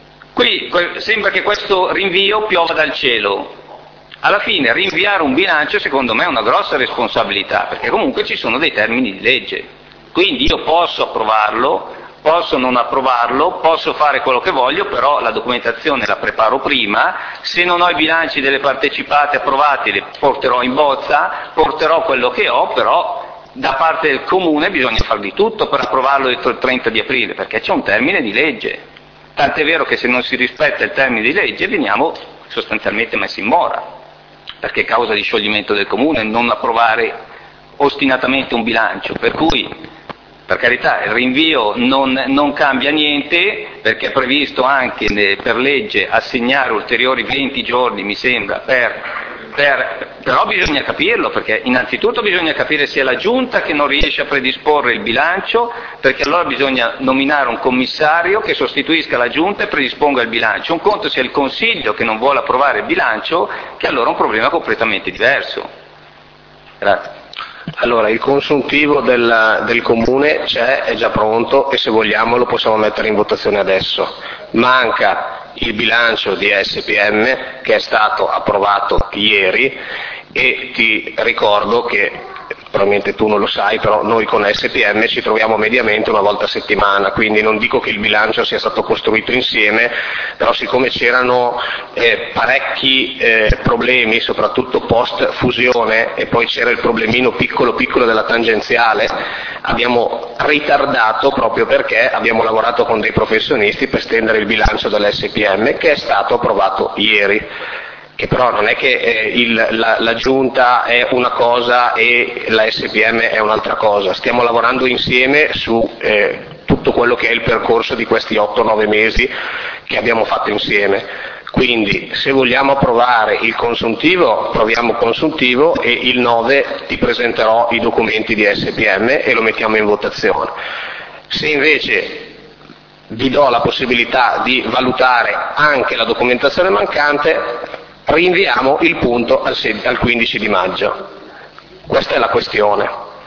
qui sembra che questo rinvio piova dal cielo. Alla fine rinviare un bilancio secondo me è una grossa responsabilità, perché comunque ci sono dei termini di legge, quindi io posso approvarlo, posso non approvarlo, posso fare quello che voglio, però la documentazione la preparo prima, se non ho i bilanci delle partecipate approvati li porterò in bozza, porterò quello che ho, però da parte del Comune bisogna fare di tutto per approvarlo entro il trenta di aprile, perché c'è un termine di legge. Tant'è vero che se non si rispetta il termine di legge veniamo sostanzialmente messi in mora, perché è causa di scioglimento del Comune non approvare ostinatamente un bilancio, per cui per carità il rinvio non, non cambia niente, perché è previsto anche per legge assegnare ulteriori venti giorni mi sembra per Per, però bisogna capirlo, perché innanzitutto bisogna capire se è la Giunta che non riesce a predisporre il bilancio, perché allora bisogna nominare un commissario che sostituisca la Giunta e predisponga il bilancio. Un conto se è il Consiglio che non vuole approvare il bilancio, che allora è un problema completamente diverso. Grazie. Allora, il consuntivo del, del Comune c'è, è già pronto e se vogliamo lo possiamo mettere in votazione adesso. Manca il bilancio di S P M che è stato approvato ieri e ti ricordo che, probabilmente tu non lo sai, però noi con S P M ci troviamo mediamente una volta a settimana, quindi non dico che il bilancio sia stato costruito insieme, però siccome c'erano eh, parecchi eh, problemi, soprattutto post fusione, e poi c'era il problemino piccolo piccolo della tangenziale, abbiamo ritardato proprio perché abbiamo lavorato con dei professionisti per stendere il bilancio dell'S P M che è stato approvato ieri. Che però non è che eh, il, la, la Giunta è una cosa e la S P M è un'altra cosa, stiamo lavorando insieme su eh, tutto quello che è il percorso di questi otto nove mesi che abbiamo fatto insieme. Quindi se vogliamo approvare il consuntivo, proviamo consuntivo e il nove ti presenterò i documenti di S P M e lo mettiamo in votazione. Se invece vi do la possibilità di valutare anche la documentazione mancante, rinviamo il punto al, al quindici di maggio. Questa è la questione.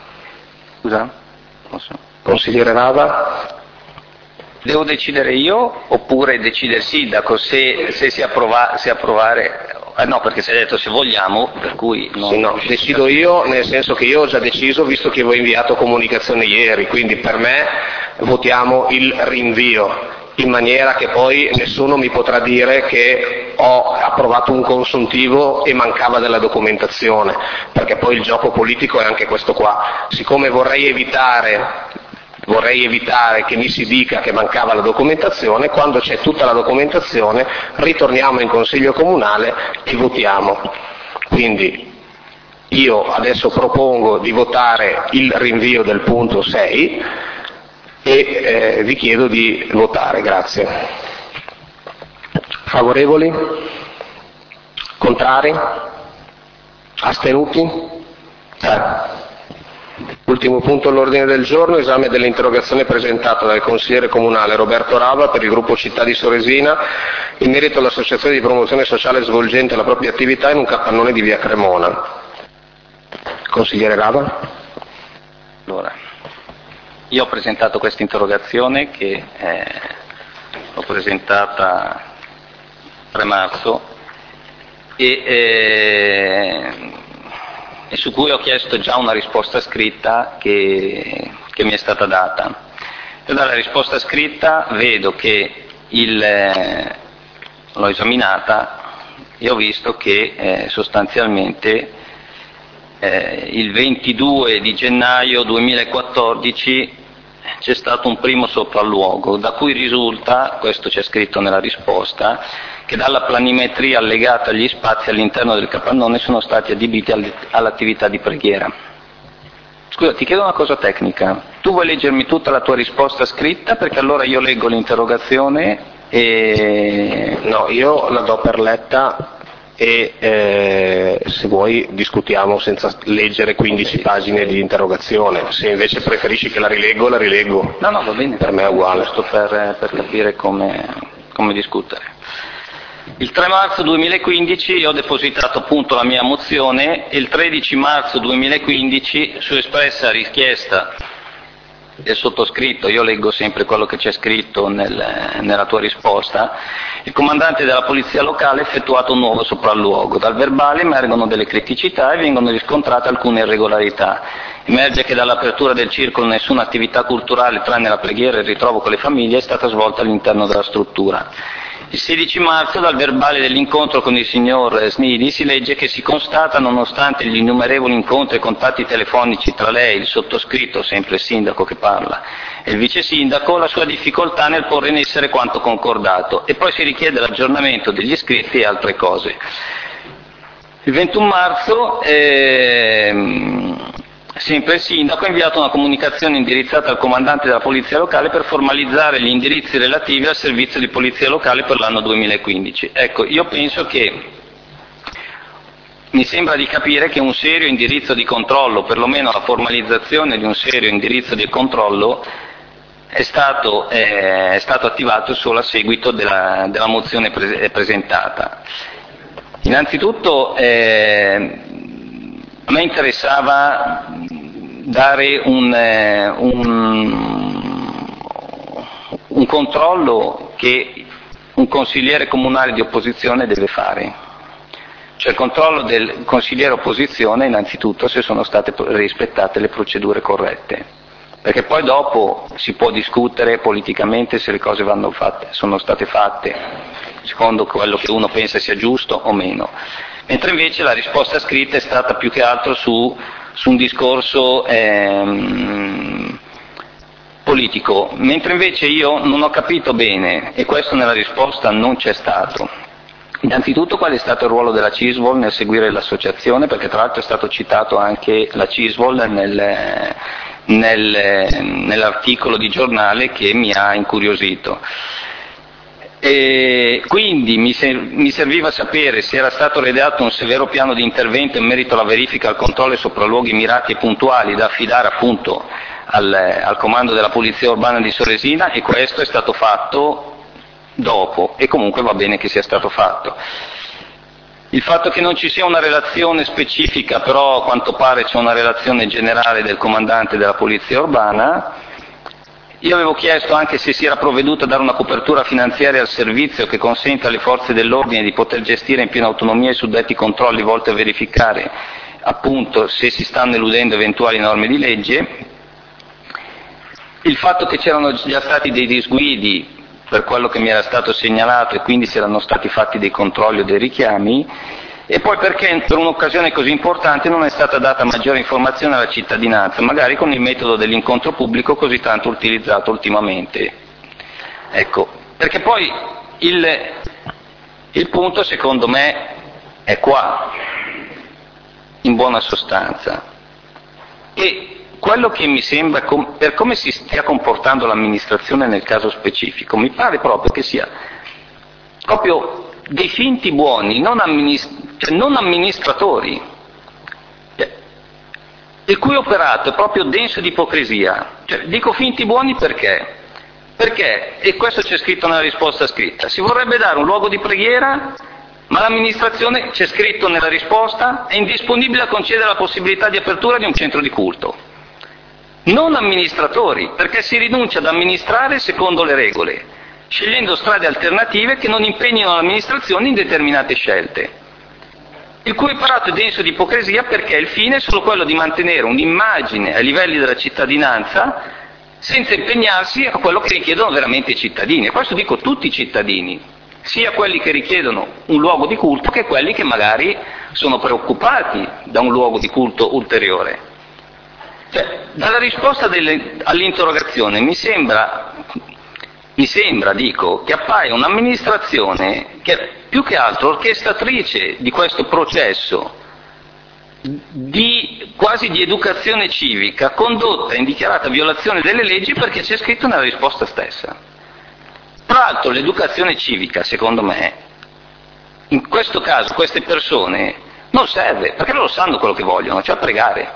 Scusa? Posso? Consigliere Rava? Devo decidere io oppure decide il sindaco se, se si approva, se approvare? Eh no, perché si è detto se vogliamo, per cui non... Sì, no, decido io, nel senso che io ho già deciso, visto che avevo inviato comunicazione ieri, quindi per me votiamo il rinvio, in maniera che poi nessuno mi potrà dire che ho approvato un consuntivo e mancava della documentazione, perché poi il gioco politico è anche questo qua. Siccome vorrei evitare, vorrei evitare che mi si dica che mancava la documentazione, quando c'è tutta la documentazione ritorniamo in Consiglio Comunale e votiamo. Quindi io adesso propongo di votare il rinvio del punto sei e eh, vi chiedo di votare, grazie. Favorevoli? Contrari? Astenuti? Eh. Ultimo punto all'ordine del giorno, esame dell'interrogazione presentata dal consigliere comunale Roberto Rava per il gruppo Città di Soresina in merito all'associazione di promozione sociale svolgente la propria attività in un capannone di via Cremona. Consigliere Rava? Allora, io ho presentato questa interrogazione che eh, l'ho presentata tre marzo e, eh, e su cui ho chiesto già una risposta scritta che, che mi è stata data. Io dalla risposta scritta vedo che il, eh, l'ho esaminata e ho visto che eh, sostanzialmente eh, il ventidue di gennaio duemilaquattordici c'è stato un primo sopralluogo, da cui risulta, questo c'è scritto nella risposta, che dalla planimetria allegata agli spazi all'interno del capannone sono stati adibiti all'attività di preghiera. Scusa, ti chiedo una cosa tecnica. Tu vuoi leggermi tutta la tua risposta scritta? Perché allora io leggo l'interrogazione e... No, io la do per letta e eh, se vuoi discutiamo senza leggere quindici pagine di interrogazione. Se invece preferisci che la rileggo, la rileggo. No, no, va bene. Per me è uguale. Giusto per, per capire come, come discutere. Il tre marzo duemilaquindici io ho depositato appunto la mia mozione e il tredici marzo duemilaquindici, su espressa richiesta del sottoscritto, io leggo sempre quello che c'è scritto nel, nella tua risposta, il comandante della polizia locale ha effettuato un nuovo sopralluogo. Dal verbale emergono delle criticità e vengono riscontrate alcune irregolarità. Emerge che dall'apertura del circolo nessuna attività culturale, tranne la preghiera e il ritrovo con le famiglie, è stata svolta all'interno della struttura. Il sedici marzo dal verbale dell'incontro con il signor Snidi si legge che si constata, nonostante gli innumerevoli incontri e contatti telefonici tra lei, il sottoscritto, sempre il sindaco che parla, e il vice sindaco, la sua difficoltà nel porre in essere quanto concordato, e poi si richiede l'aggiornamento degli iscritti e altre cose. Il ventuno marzo ehm, sempre il sindaco ha inviato una comunicazione indirizzata al comandante della polizia locale per formalizzare gli indirizzi relativi al servizio di polizia locale per l'anno duemilaquindici. Ecco, io penso che mi sembra di capire che un serio indirizzo di controllo, perlomeno la formalizzazione di un serio indirizzo di controllo, è stato, eh, è stato attivato solo a seguito della, della mozione pre- presentata. Innanzitutto eh, a me interessava dare un, eh, un, un controllo che un consigliere comunale di opposizione deve fare, cioè il controllo del consigliere opposizione innanzitutto se sono state rispettate le procedure corrette, perché poi dopo si può discutere politicamente se le cose vanno fatte, sono state fatte secondo quello che uno pensa sia giusto o meno. Mentre invece la risposta scritta è stata più che altro su, su un discorso ehm, politico, mentre invece io non ho capito bene, e questo nella risposta non c'è stato, innanzitutto qual è stato il ruolo della CISVOL nel seguire l'associazione, perché tra l'altro è stato citato anche la CISVOL nel, nel, nell'articolo di giornale che mi ha incuriosito. E quindi mi, ser- mi serviva sapere se era stato redatto un severo piano di intervento in merito alla verifica, al controllo e sopralluoghi mirati e puntuali da affidare appunto al, al comando della polizia urbana di Soresina, e questo è stato fatto dopo, e comunque va bene che sia stato fatto. Il fatto che non ci sia una relazione specifica, però a quanto pare c'è una relazione generale del comandante della polizia urbana. Io avevo chiesto anche se si era provveduto a dare una copertura finanziaria al servizio che consenta alle forze dell'ordine di poter gestire in piena autonomia i suddetti controlli volti a verificare appunto se si stanno eludendo eventuali norme di legge. Il fatto che c'erano già stati dei disguidi per quello che mi era stato segnalato e quindi si erano stati fatti dei controlli o dei richiami, e poi perché per un'occasione così importante non è stata data maggiore informazione alla cittadinanza, magari con il metodo dell'incontro pubblico così tanto utilizzato ultimamente. Ecco, perché poi il, il punto secondo me è qua, in buona sostanza. E quello che mi sembra, per come si stia comportando l'amministrazione nel caso specifico, mi pare proprio che sia proprio dei finti buoni, non, amminist- cioè non amministratori, cioè, il cui operato è proprio denso di ipocrisia. Cioè, dico finti buoni perché? Perché, e questo c'è scritto nella risposta scritta, si vorrebbe dare un luogo di preghiera, ma l'amministrazione, c'è scritto nella risposta, è indisponibile a concedere la possibilità di apertura di un centro di culto. Non amministratori, perché si rinuncia ad amministrare secondo le regole, scegliendo strade alternative che non impegnino l'amministrazione in determinate scelte, il cui operato è denso di ipocrisia perché il fine è solo quello di mantenere un'immagine ai livelli della cittadinanza senza impegnarsi a quello che richiedono veramente i cittadini, e questo dico tutti i cittadini, sia quelli che richiedono un luogo di culto che quelli che magari sono preoccupati da un luogo di culto ulteriore. Cioè, dalla risposta delle, all'interrogazione mi sembra Mi sembra, dico, che appaia un'amministrazione che è più che altro orchestratrice di questo processo di, quasi di educazione civica, condotta in dichiarata violazione delle leggi perché c'è scritto nella risposta stessa. Tra l'altro l'educazione civica, secondo me, in questo caso queste persone non serve, perché loro sanno quello che vogliono, cioè pregare.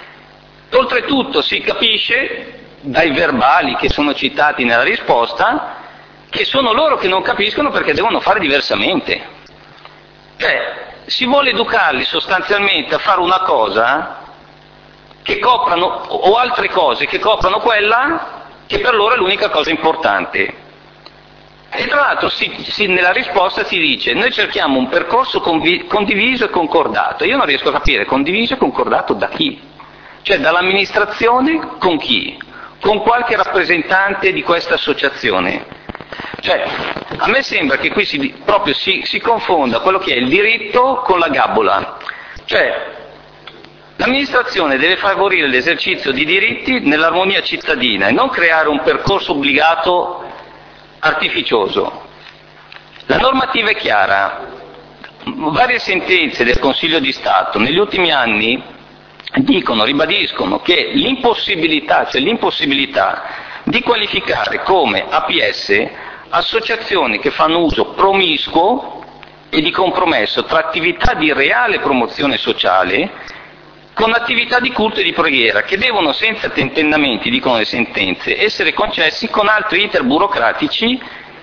Oltretutto si capisce dai verbali che sono citati nella risposta che sono loro che non capiscono perché devono fare diversamente. Cioè, si vuole educarli sostanzialmente a fare una cosa che coprano, o altre cose che coprano quella che per loro è l'unica cosa importante. E tra l'altro si, si, nella risposta si dice noi cerchiamo un percorso convi, condiviso e concordato. Io non riesco a capire condiviso e concordato da chi? Cioè dall'amministrazione con chi? Con qualche rappresentante di questa associazione. Cioè, a me sembra che qui si, proprio si, si confonda quello che è il diritto con la gabbola. Cioè, l'amministrazione deve favorire l'esercizio di diritti nell'armonia cittadina e non creare un percorso obbligato artificioso. La normativa è chiara. Varie sentenze del Consiglio di Stato negli ultimi anni dicono, ribadiscono che l'impossibilità, cioè l'impossibilità di qualificare come A P S associazioni che fanno uso promiscuo e di compromesso tra attività di reale promozione sociale con attività di culto e di preghiera che devono senza tentennamenti, dicono le sentenze, essere concessi con altri iter burocratici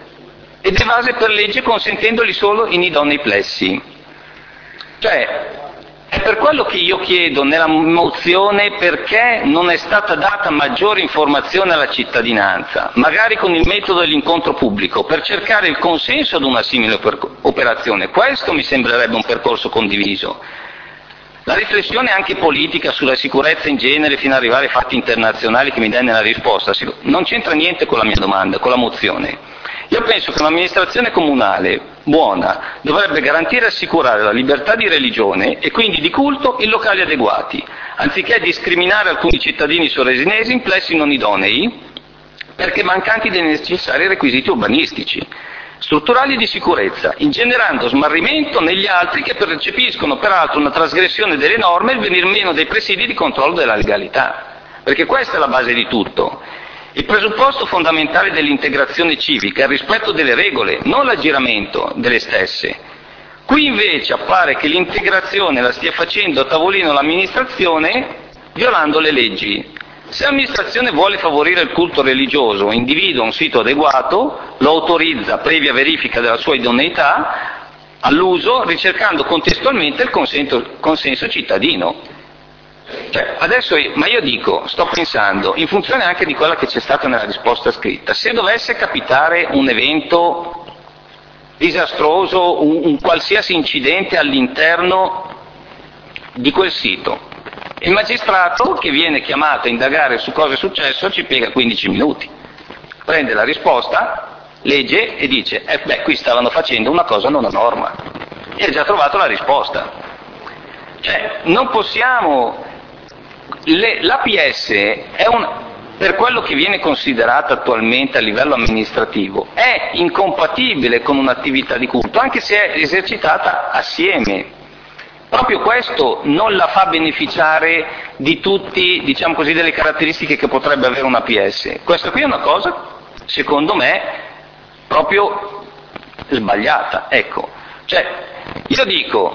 ed evase per legge consentendoli solo in idonei plessi. Cioè, è per quello che io chiedo nella mozione perché non è stata data maggiore informazione alla cittadinanza, magari con il metodo dell'incontro pubblico, per cercare il consenso ad una simile operazione. Questo mi sembrerebbe un percorso condiviso. La riflessione anche politica sulla sicurezza in genere fino ad arrivare ai fatti internazionali che mi dai nella risposta non c'entra niente con la mia domanda, con la mozione. Io penso che un'amministrazione comunale buona dovrebbe garantire e assicurare la libertà di religione e quindi di culto in locali adeguati, anziché discriminare alcuni cittadini soresinesi in plessi non idonei perché mancanti dei necessari requisiti urbanistici, strutturali e di sicurezza, ingenerando smarrimento negli altri che percepiscono peraltro una trasgressione delle norme e il venir meno dei presidi di controllo della legalità, perché questa è la base di tutto. Il presupposto fondamentale dell'integrazione civica è il rispetto delle regole, non l'aggiramento delle stesse. Qui invece appare che l'integrazione la stia facendo a tavolino l'amministrazione violando le leggi. Se l'amministrazione vuole favorire il culto religioso, individua un sito adeguato, lo autorizza previa verifica della sua idoneità all'uso, ricercando contestualmente il consenso, consenso cittadino. Cioè, adesso, ma io dico, sto pensando, in funzione anche di quella che c'è stata nella risposta scritta, se dovesse capitare un evento disastroso, un, un qualsiasi incidente all'interno di quel sito, il magistrato che viene chiamato a indagare su cosa è successo ci piega quindici minuti, prende la risposta, legge e dice, eh beh, qui stavano facendo una cosa non a norma, e ha già trovato la risposta. Cioè, non possiamo... L'A P S è un, per quello che viene considerata attualmente a livello amministrativo, è incompatibile con un'attività di culto, anche se è esercitata assieme. Proprio questo non la fa beneficiare di tutti, diciamo così, delle caratteristiche che potrebbe avere una A P S. Questa qui è una cosa, secondo me, proprio sbagliata. Ecco, cioè, io dico,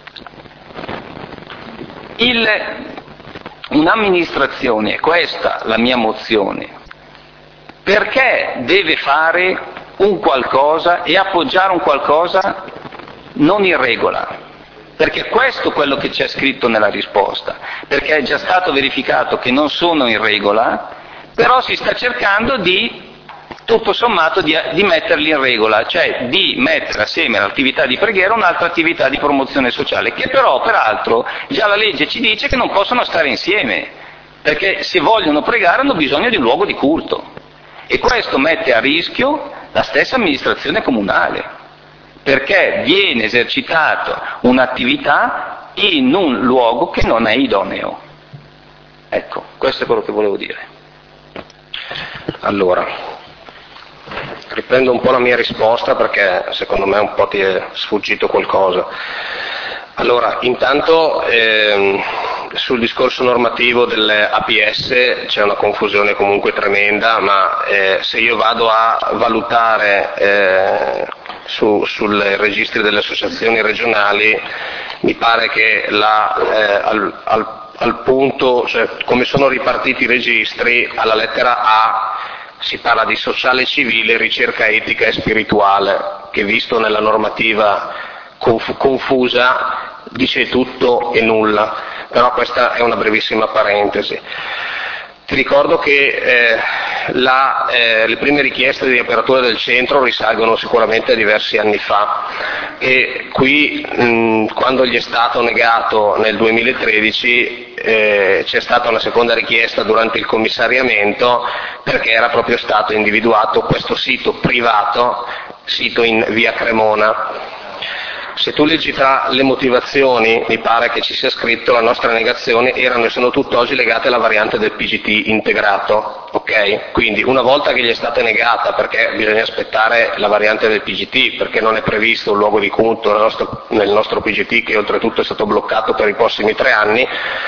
il... un'amministrazione, questa la mia mozione, perché deve fare un qualcosa e appoggiare un qualcosa non in regola? Perché questo è quello che c'è scritto nella risposta, perché è già stato verificato che non sono in regola, però si sta cercando di, tutto sommato, di, di metterli in regola, cioè di mettere assieme all'attività di preghiera un'altra attività di promozione sociale, che però peraltro già la legge ci dice che non possono stare insieme, perché se vogliono pregare hanno bisogno di un luogo di culto, e questo mette a rischio la stessa amministrazione comunale, perché viene esercitata un'attività in un luogo che non è idoneo. Ecco, questo è quello che volevo dire. Allora, riprendo un po' la mia risposta perché secondo me un po' ti è sfuggito qualcosa. Allora, intanto ehm, sul discorso normativo delle A P S c'è una confusione comunque tremenda, ma eh, se io vado a valutare eh, su, sul registri delle associazioni regionali, mi pare che la, eh, al, al, al punto, cioè come sono ripartiti i registri, alla lettera A si parla di sociale, civile, ricerca etica e spirituale, che visto nella normativa conf- confusa dice tutto e nulla, però questa è una brevissima parentesi. Ti ricordo che eh, la, eh, le prime richieste di apertura del centro risalgono sicuramente a diversi anni fa e qui mh, quando gli è stato negato nel duemilatredici eh, c'è stata una seconda richiesta durante il commissariamento perché era proprio stato individuato questo sito privato, sito in via Cremona. Se tu leggi tra le motivazioni, mi pare che ci sia scritto la nostra negazione erano e sono tutt'oggi legate alla variante del P G T integrato, ok? Quindi una volta che gli è stata negata, perché bisogna aspettare la variante del P G T, perché non è previsto un luogo di culto nel nostro, nel nostro P G T che oltretutto è stato bloccato per i prossimi tre anni,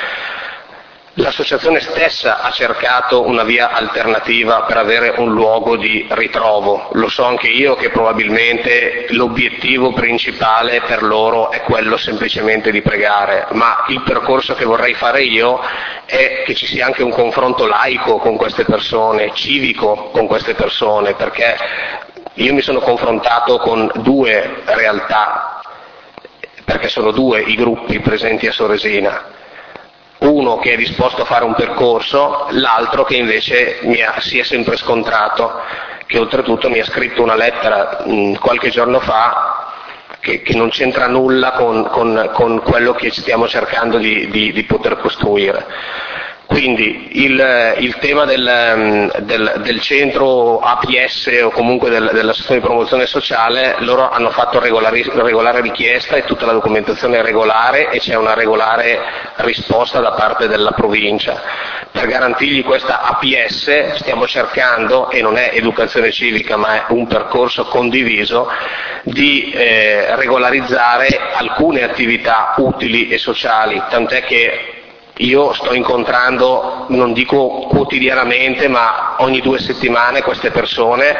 l'associazione stessa ha cercato una via alternativa per avere un luogo di ritrovo. Lo so anche io che probabilmente l'obiettivo principale per loro è quello semplicemente di pregare, ma il percorso che vorrei fare io è che ci sia anche un confronto laico con queste persone, civico con queste persone, perché io mi sono confrontato con due realtà, perché sono due i gruppi presenti a Soresina. Uno che è disposto a fare un percorso, l'altro che invece mi ha, si è sempre scontrato, che oltretutto mi ha scritto una lettera mh, qualche giorno fa che, che non c'entra nulla con, con, con quello che stiamo cercando di, di, di poter costruire. Quindi il, il tema del, del, del centro A P S o comunque del, dell'associazione di promozione sociale, loro hanno fatto regolare, regolare richiesta e tutta la documentazione è regolare e c'è una regolare risposta da parte della provincia. Per garantirgli questa A P S stiamo cercando, e non è educazione civica ma è un percorso condiviso, di eh, regolarizzare alcune attività utili e sociali, tant'è che io sto incontrando, non dico quotidianamente, ma ogni due settimane queste persone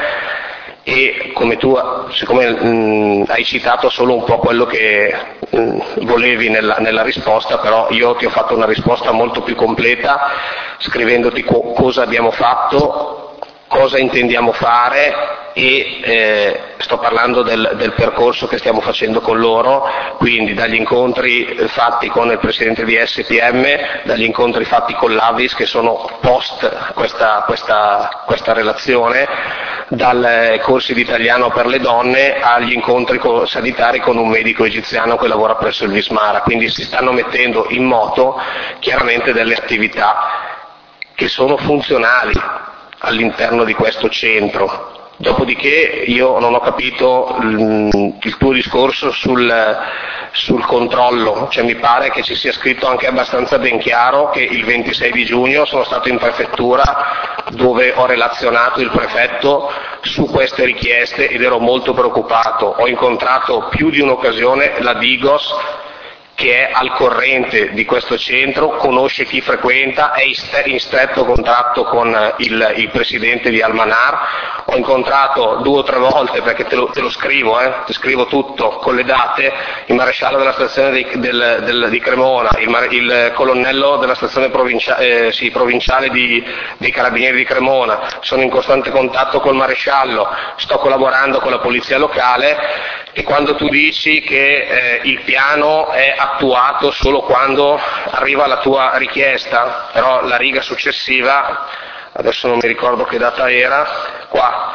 e come tu, siccome mh, hai citato solo un po' quello che mh, volevi nella, nella risposta, però io ti ho fatto una risposta molto più completa scrivendoti co- cosa abbiamo fatto, cosa intendiamo fare e eh, sto parlando del, del percorso che stiamo facendo con loro, quindi dagli incontri fatti con il presidente di S P M, dagli incontri fatti con l'Avis che sono post questa, questa, questa relazione, dai corsi di italiano per le donne agli incontri co- sanitari con un medico egiziano che lavora presso il Vismara, quindi si stanno mettendo in moto chiaramente delle attività che sono funzionali all'interno di questo centro. Dopodiché io non ho capito il, il tuo discorso sul, sul controllo, cioè mi pare che ci sia scritto anche abbastanza ben chiaro che il ventisei di giugno sono stato in prefettura dove ho relazionato il prefetto su queste richieste ed ero molto preoccupato, ho incontrato più di un'occasione la Digos che è al corrente di questo centro, conosce chi frequenta, è in stretto contatto con il, il presidente di Almanar, ho incontrato due o tre volte, perché te lo, te lo scrivo, eh, ti scrivo tutto con le date, il maresciallo della stazione di, del, del, di Cremona, il, il colonnello della stazione provincia, eh, sì, provinciale di, dei Carabinieri di Cremona, sono in costante contatto col maresciallo, sto collaborando con la polizia locale e quando tu dici che eh, il piano è attuato solo quando arriva la tua richiesta, però la riga successiva, adesso non mi ricordo che data era, qua,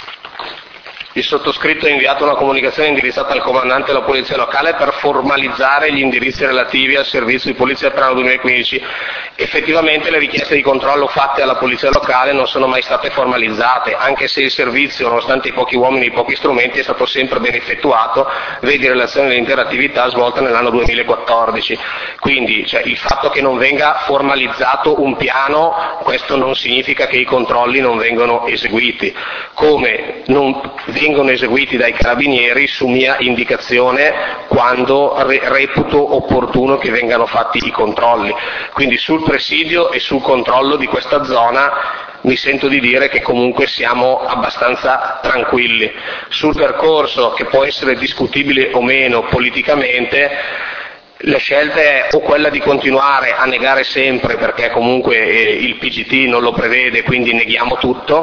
il sottoscritto ha inviato una comunicazione indirizzata al comandante della polizia locale per formalizzare gli indirizzi relativi al servizio di polizia per l'anno duemilaquindici effettivamente le richieste di controllo fatte alla polizia locale non sono mai state formalizzate, anche se il servizio, nonostante i pochi uomini e i pochi strumenti, è stato sempre ben effettuato, vedi relazione dell'intera attività svolta nell'anno duemilaquattordici. Quindi cioè, il fatto che non venga formalizzato un piano, questo non significa che i controlli non vengono eseguiti, come non vengono eseguiti dai carabinieri su mia indicazione quando re- reputo opportuno che vengano fatti i controlli. Quindi sul presidio e sul controllo di questa zona mi sento di dire che comunque siamo abbastanza tranquilli. Sul percorso, che può essere discutibile o meno politicamente, la scelta è o quella di continuare a negare sempre, perché comunque eh, il P G T non lo prevede, quindi neghiamo tutto,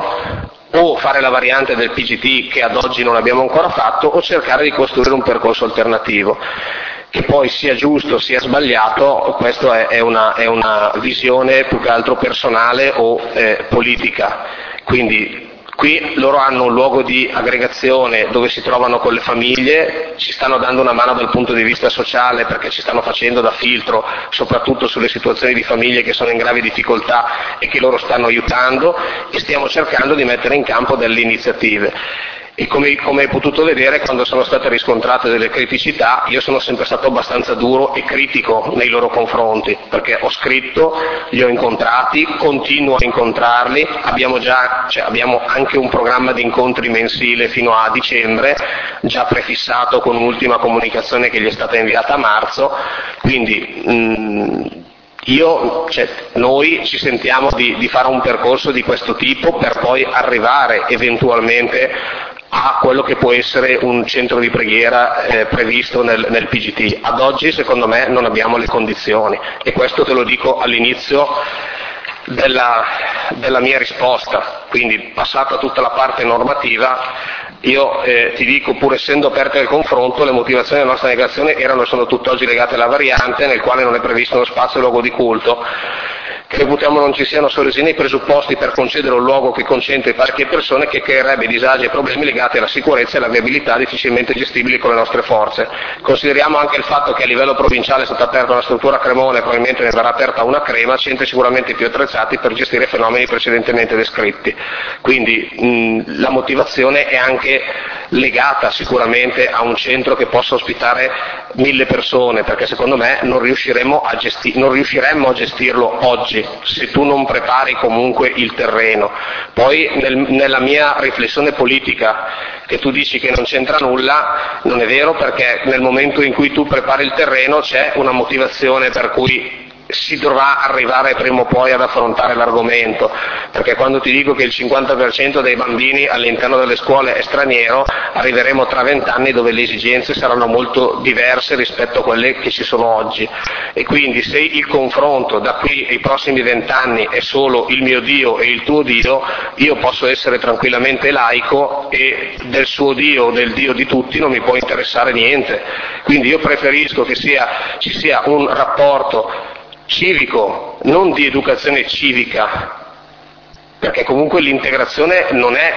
o fare la variante del P G T che ad oggi non abbiamo ancora fatto, o cercare di costruire un percorso alternativo. Che poi sia giusto sia sbagliato, questa è, è, una, è una visione più che altro personale o eh, politica. Quindi qui loro hanno un luogo di aggregazione dove si trovano con le famiglie, ci stanno dando una mano dal punto di vista sociale perché ci stanno facendo da filtro soprattutto sulle situazioni di famiglie che sono in gravi difficoltà e che loro stanno aiutando, e stiamo cercando di mettere in campo delle iniziative. E come, come hai potuto vedere, quando sono state riscontrate delle criticità, io sono sempre stato abbastanza duro e critico nei loro confronti, perché ho scritto, li ho incontrati, continuo a incontrarli, abbiamo già, cioè abbiamo anche un programma di incontri mensile fino a dicembre, già prefissato con un'ultima comunicazione che gli è stata inviata a marzo, quindi mh, io, cioè, noi ci sentiamo di, di fare un percorso di questo tipo per poi arrivare eventualmente a quello che può essere un centro di preghiera eh, previsto nel, nel P G T. Ad oggi secondo me non abbiamo le condizioni, e questo te lo dico all'inizio della, della mia risposta, quindi passata tutta la parte normativa. Io eh, ti dico, pur essendo aperte al confronto, le motivazioni della nostra negazione erano e sono tutt'oggi legate alla variante, nel quale non è previsto uno spazio e luogo di culto, che reputiamo non ci siano solo i presupposti per concedere un luogo che concentri parecchie persone, che creerebbe disagi e problemi legati alla sicurezza e alla viabilità difficilmente gestibili con le nostre forze. Consideriamo anche il fatto che a livello provinciale è stata aperta una struttura a Cremona e probabilmente ne verrà aperta una a Crema, centri sicuramente più attrezzati per gestire fenomeni precedentemente descritti. Quindi mh, la motivazione è anche legata sicuramente a un centro che possa ospitare mille persone, perché secondo me non riusciremo a, gesti- non riusciremmo a gestirlo oggi se tu non prepari comunque il terreno. Poi nel, nella mia riflessione politica, che tu dici che non c'entra nulla, non è vero, perché nel momento in cui tu prepari il terreno c'è una motivazione per cui si dovrà arrivare prima o poi ad affrontare l'argomento, perché quando ti dico che il cinquanta per cento dei bambini all'interno delle scuole è straniero, arriveremo tra vent'anni dove le esigenze saranno molto diverse rispetto a quelle che ci sono oggi, e quindi se il confronto da qui ai prossimi vent'anni è solo il mio Dio e il tuo Dio, io posso essere tranquillamente laico e del suo Dio o del Dio di tutti non mi può interessare niente. Quindi io preferisco che sia, ci sia un rapporto civico, non di educazione civica, perché comunque l'integrazione non è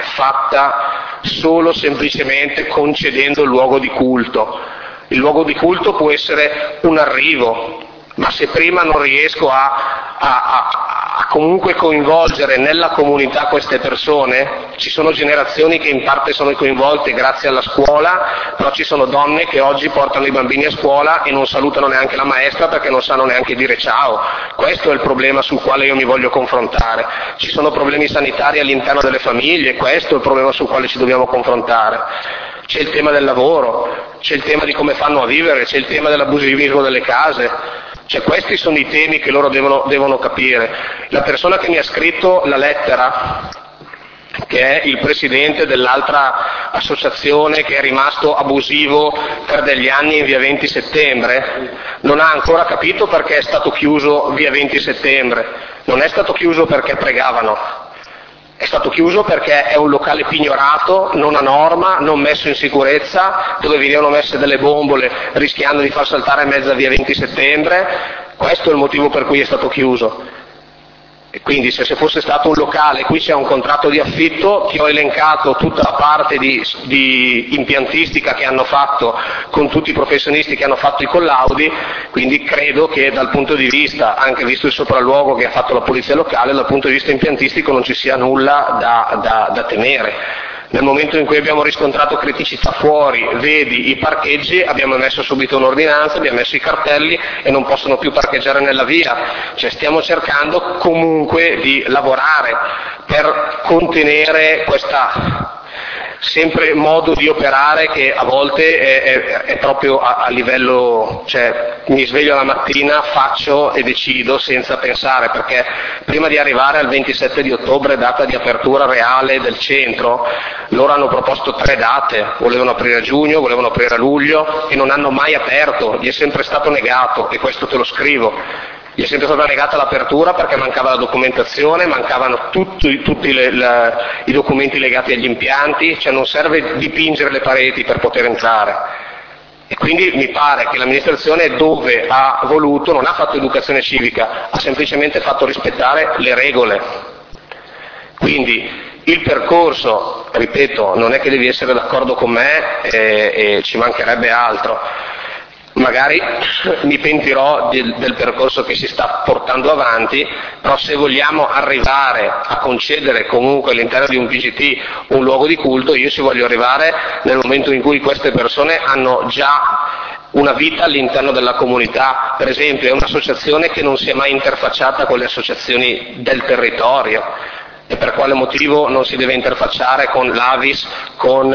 fatta solo semplicemente concedendo il luogo di culto. Il luogo di culto può essere un arrivo, ma se prima non riesco a, a, a, a comunque coinvolgere nella comunità queste persone, ci sono generazioni che in parte sono coinvolte grazie alla scuola, però ci sono donne che oggi portano i bambini a scuola e non salutano neanche la maestra perché non sanno neanche dire ciao. Questo è il problema sul quale io mi voglio confrontare. Ci sono problemi sanitari all'interno delle famiglie, questo è il problema sul quale ci dobbiamo confrontare. C'è il tema del lavoro, c'è il tema di come fanno a vivere, c'è il tema dell'abusivismo delle case. Cioè questi sono i temi che loro devono, devono capire. La persona che mi ha scritto la lettera, che è il presidente dell'altra associazione che è rimasto abusivo per degli anni in via venti settembre, non ha ancora capito perché è stato chiuso via venti settembre. Non è stato chiuso perché pregavano. È stato chiuso perché è un locale pignorato, non a norma, non messo in sicurezza, dove venivano messe delle bombole rischiando di far saltare mezza via venti settembre. Questo è il motivo per cui è stato chiuso. Quindi se fosse stato un locale, qui c'è un contratto di affitto, ti ho elencato tutta la parte di, di impiantistica che hanno fatto con tutti i professionisti che hanno fatto i collaudi, quindi credo che dal punto di vista, anche visto il sopralluogo che ha fatto la polizia locale, dal punto di vista impiantistico non ci sia nulla da, da, da temere. Nel momento in cui abbiamo riscontrato criticità fuori, vedi i parcheggi, abbiamo messo subito un'ordinanza, abbiamo messo i cartelli e non possono più parcheggiare nella via. Cioè stiamo cercando comunque di lavorare per contenere questa sempre modo di operare che a volte è, è, è proprio a, a livello, cioè mi sveglio la mattina, faccio e decido senza pensare, perché prima di arrivare al ventisette di ottobre, data di apertura reale del centro, loro hanno proposto tre date, volevano aprire a giugno, volevano aprire a luglio e non hanno mai aperto, gli è sempre stato negato, e questo te lo scrivo. Gli è sempre stata negata l'apertura perché mancava la documentazione, mancavano tutti, tutti le, le, i documenti legati agli impianti, cioè non serve dipingere le pareti per poter entrare. E quindi mi pare che l'amministrazione, dove ha voluto, non ha fatto educazione civica, ha semplicemente fatto rispettare le regole. Quindi il percorso, ripeto, non è che devi essere d'accordo con me e, e ci mancherebbe altro. Magari mi pentirò del, del percorso che si sta portando avanti, però se vogliamo arrivare a concedere comunque all'interno di un P G T un luogo di culto, io ci voglio arrivare nel momento in cui queste persone hanno già una vita all'interno della comunità. Per esempio è un'associazione che non si è mai interfacciata con le associazioni del territorio. E per quale motivo non si deve interfacciare con l'Avis, con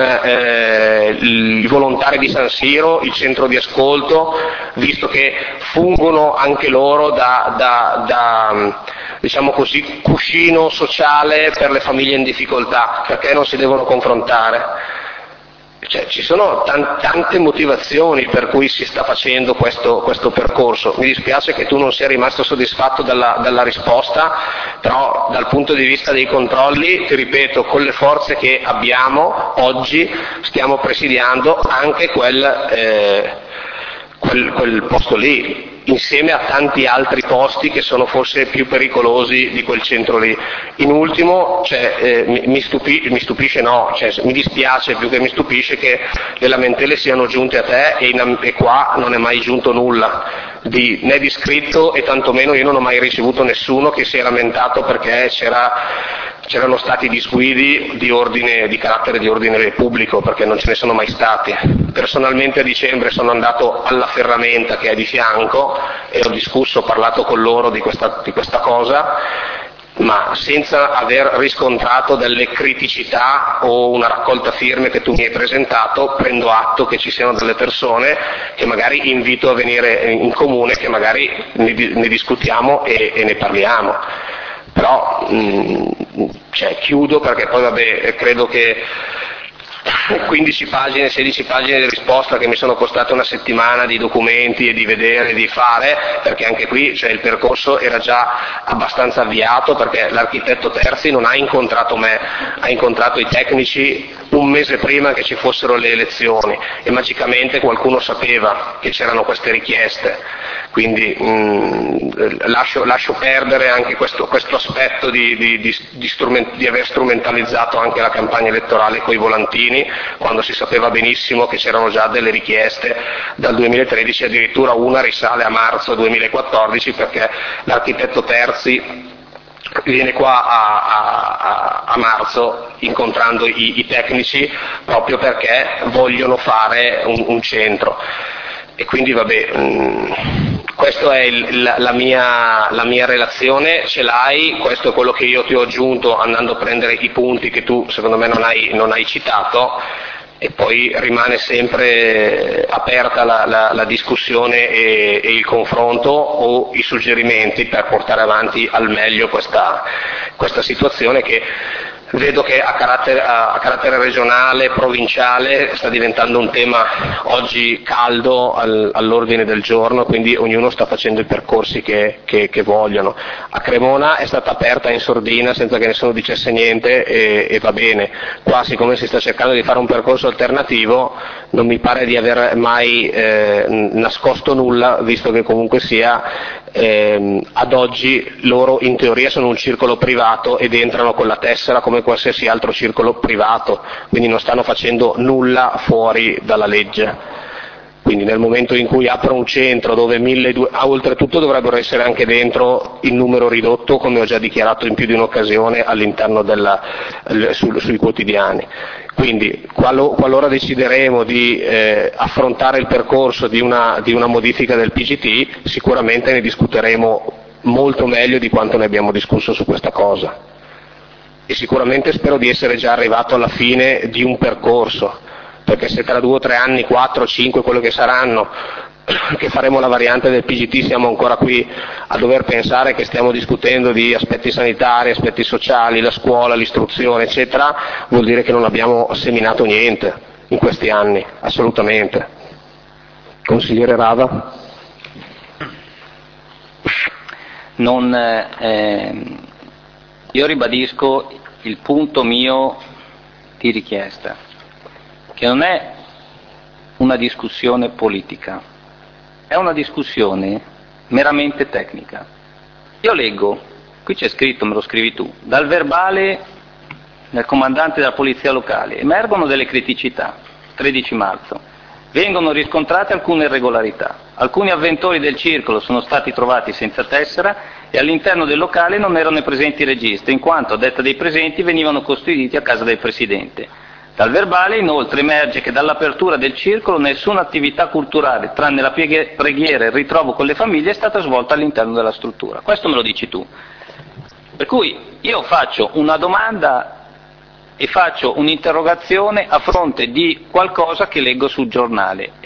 eh, i volontari di San Siro, il centro di ascolto, visto che fungono anche loro da, da, da diciamo così, cuscino sociale per le famiglie in difficoltà, perché non si devono confrontare? Cioè, ci sono tan- tante motivazioni per cui si sta facendo questo, questo percorso. Mi dispiace che tu non sia rimasto soddisfatto dalla, dalla risposta, però dal punto di vista dei controlli, ti ripeto, con le forze che abbiamo oggi stiamo presidiando anche quel, eh, quel, quel posto lì, insieme a tanti altri posti che sono forse più pericolosi di quel centro lì. In ultimo, cioè, eh, mi, mi, stupi, mi stupisce no, cioè, mi dispiace più che mi stupisce che le lamentele siano giunte a te e, in, e qua non è mai giunto nulla, di, né di scritto, e tantomeno io non ho mai ricevuto nessuno che si è lamentato perché c'era, c'erano stati disguidi di, ordine, di carattere di ordine pubblico, perché non ce ne sono mai stati. Personalmente a dicembre sono andato alla ferramenta che è di fianco e ho discusso, ho parlato con loro di questa, di questa cosa, ma senza aver riscontrato delle criticità o una raccolta firme che tu mi hai presentato. Prendo atto che ci siano delle persone che magari invito a venire in comune, che magari ne, ne discutiamo e, e ne parliamo. Però mh, cioè, chiudo, perché poi vabbè, credo che quindici pagine, sedici pagine di risposta che mi sono costate una settimana di documenti e di vedere, di fare, perché anche qui cioè, il percorso era già abbastanza avviato, perché l'architetto Terzi non ha incontrato me, ha incontrato i tecnici un mese prima che ci fossero le elezioni e magicamente qualcuno sapeva che c'erano queste richieste. Quindi mh, lascio, lascio perdere anche questo, questo aspetto di, di, di, di, strument, di aver strumentalizzato anche la campagna elettorale con i volantini, quando si sapeva benissimo che c'erano già delle richieste dal duemilatredici, addirittura una risale a marzo duemilaquattordici, perché l'architetto Terzi viene qua a, a, a marzo incontrando i, i tecnici proprio perché vogliono fare un, un centro. E quindi vabbè, mh, questa è il, la, la, mia, la mia relazione, ce l'hai, questo è quello che io ti ho aggiunto andando a prendere i punti che tu secondo me non hai, non hai citato, e poi rimane sempre aperta la, la, la discussione e, e il confronto o i suggerimenti per portare avanti al meglio questa, questa situazione che vedo che a carattere, a carattere regionale, provinciale, sta diventando un tema oggi caldo al, all'ordine del giorno, quindi ognuno sta facendo i percorsi che, che, che vogliono. A Cremona è stata aperta in sordina senza che nessuno dicesse niente e, e va bene. Qua, siccome si sta cercando di fare un percorso alternativo, non mi pare di aver mai eh, nascosto nulla, visto che comunque sia ehm, ad oggi loro in teoria sono un circolo privato ed entrano con la tessera come qualsiasi altro circolo privato, quindi non stanno facendo nulla fuori dalla legge. Quindi nel momento in cui apro un centro dove milleduecento, ah, oltretutto dovrebbero essere anche dentro in numero ridotto, come ho già dichiarato in più di un'occasione all'interno della, su, sui quotidiani. Quindi qualo, qualora decideremo di eh, affrontare il percorso di una, di una modifica del P G T, sicuramente ne discuteremo molto meglio di quanto ne abbiamo discusso su questa cosa. E sicuramente spero di essere già arrivato alla fine di un percorso, perché se tra due o tre anni, quattro, cinque, quello che saranno, che faremo la variante del P G T, siamo ancora qui a dover pensare che stiamo discutendo di aspetti sanitari, aspetti sociali, la scuola, l'istruzione, eccetera, vuol dire che non abbiamo seminato niente in questi anni, assolutamente. Consigliere Rava? Non, eh, io ribadisco il punto mio di richiesta, che non è una discussione politica, è una discussione meramente tecnica. Io leggo, qui c'è scritto, me lo scrivi tu, dal verbale del comandante della polizia locale, emergono delle criticità, tredici marzo, vengono riscontrate alcune irregolarità, alcuni avventori del circolo sono stati trovati senza tessera e all'interno del locale non erano presenti registri, in quanto a detta dei presenti venivano costituiti a casa del presidente. Dal verbale inoltre emerge che dall'apertura del circolo nessuna attività culturale, tranne la preghiera e il ritrovo con le famiglie, è stata svolta all'interno della struttura. Questo me lo dici tu. Per cui io faccio una domanda e faccio un'interrogazione a fronte di qualcosa che leggo sul giornale.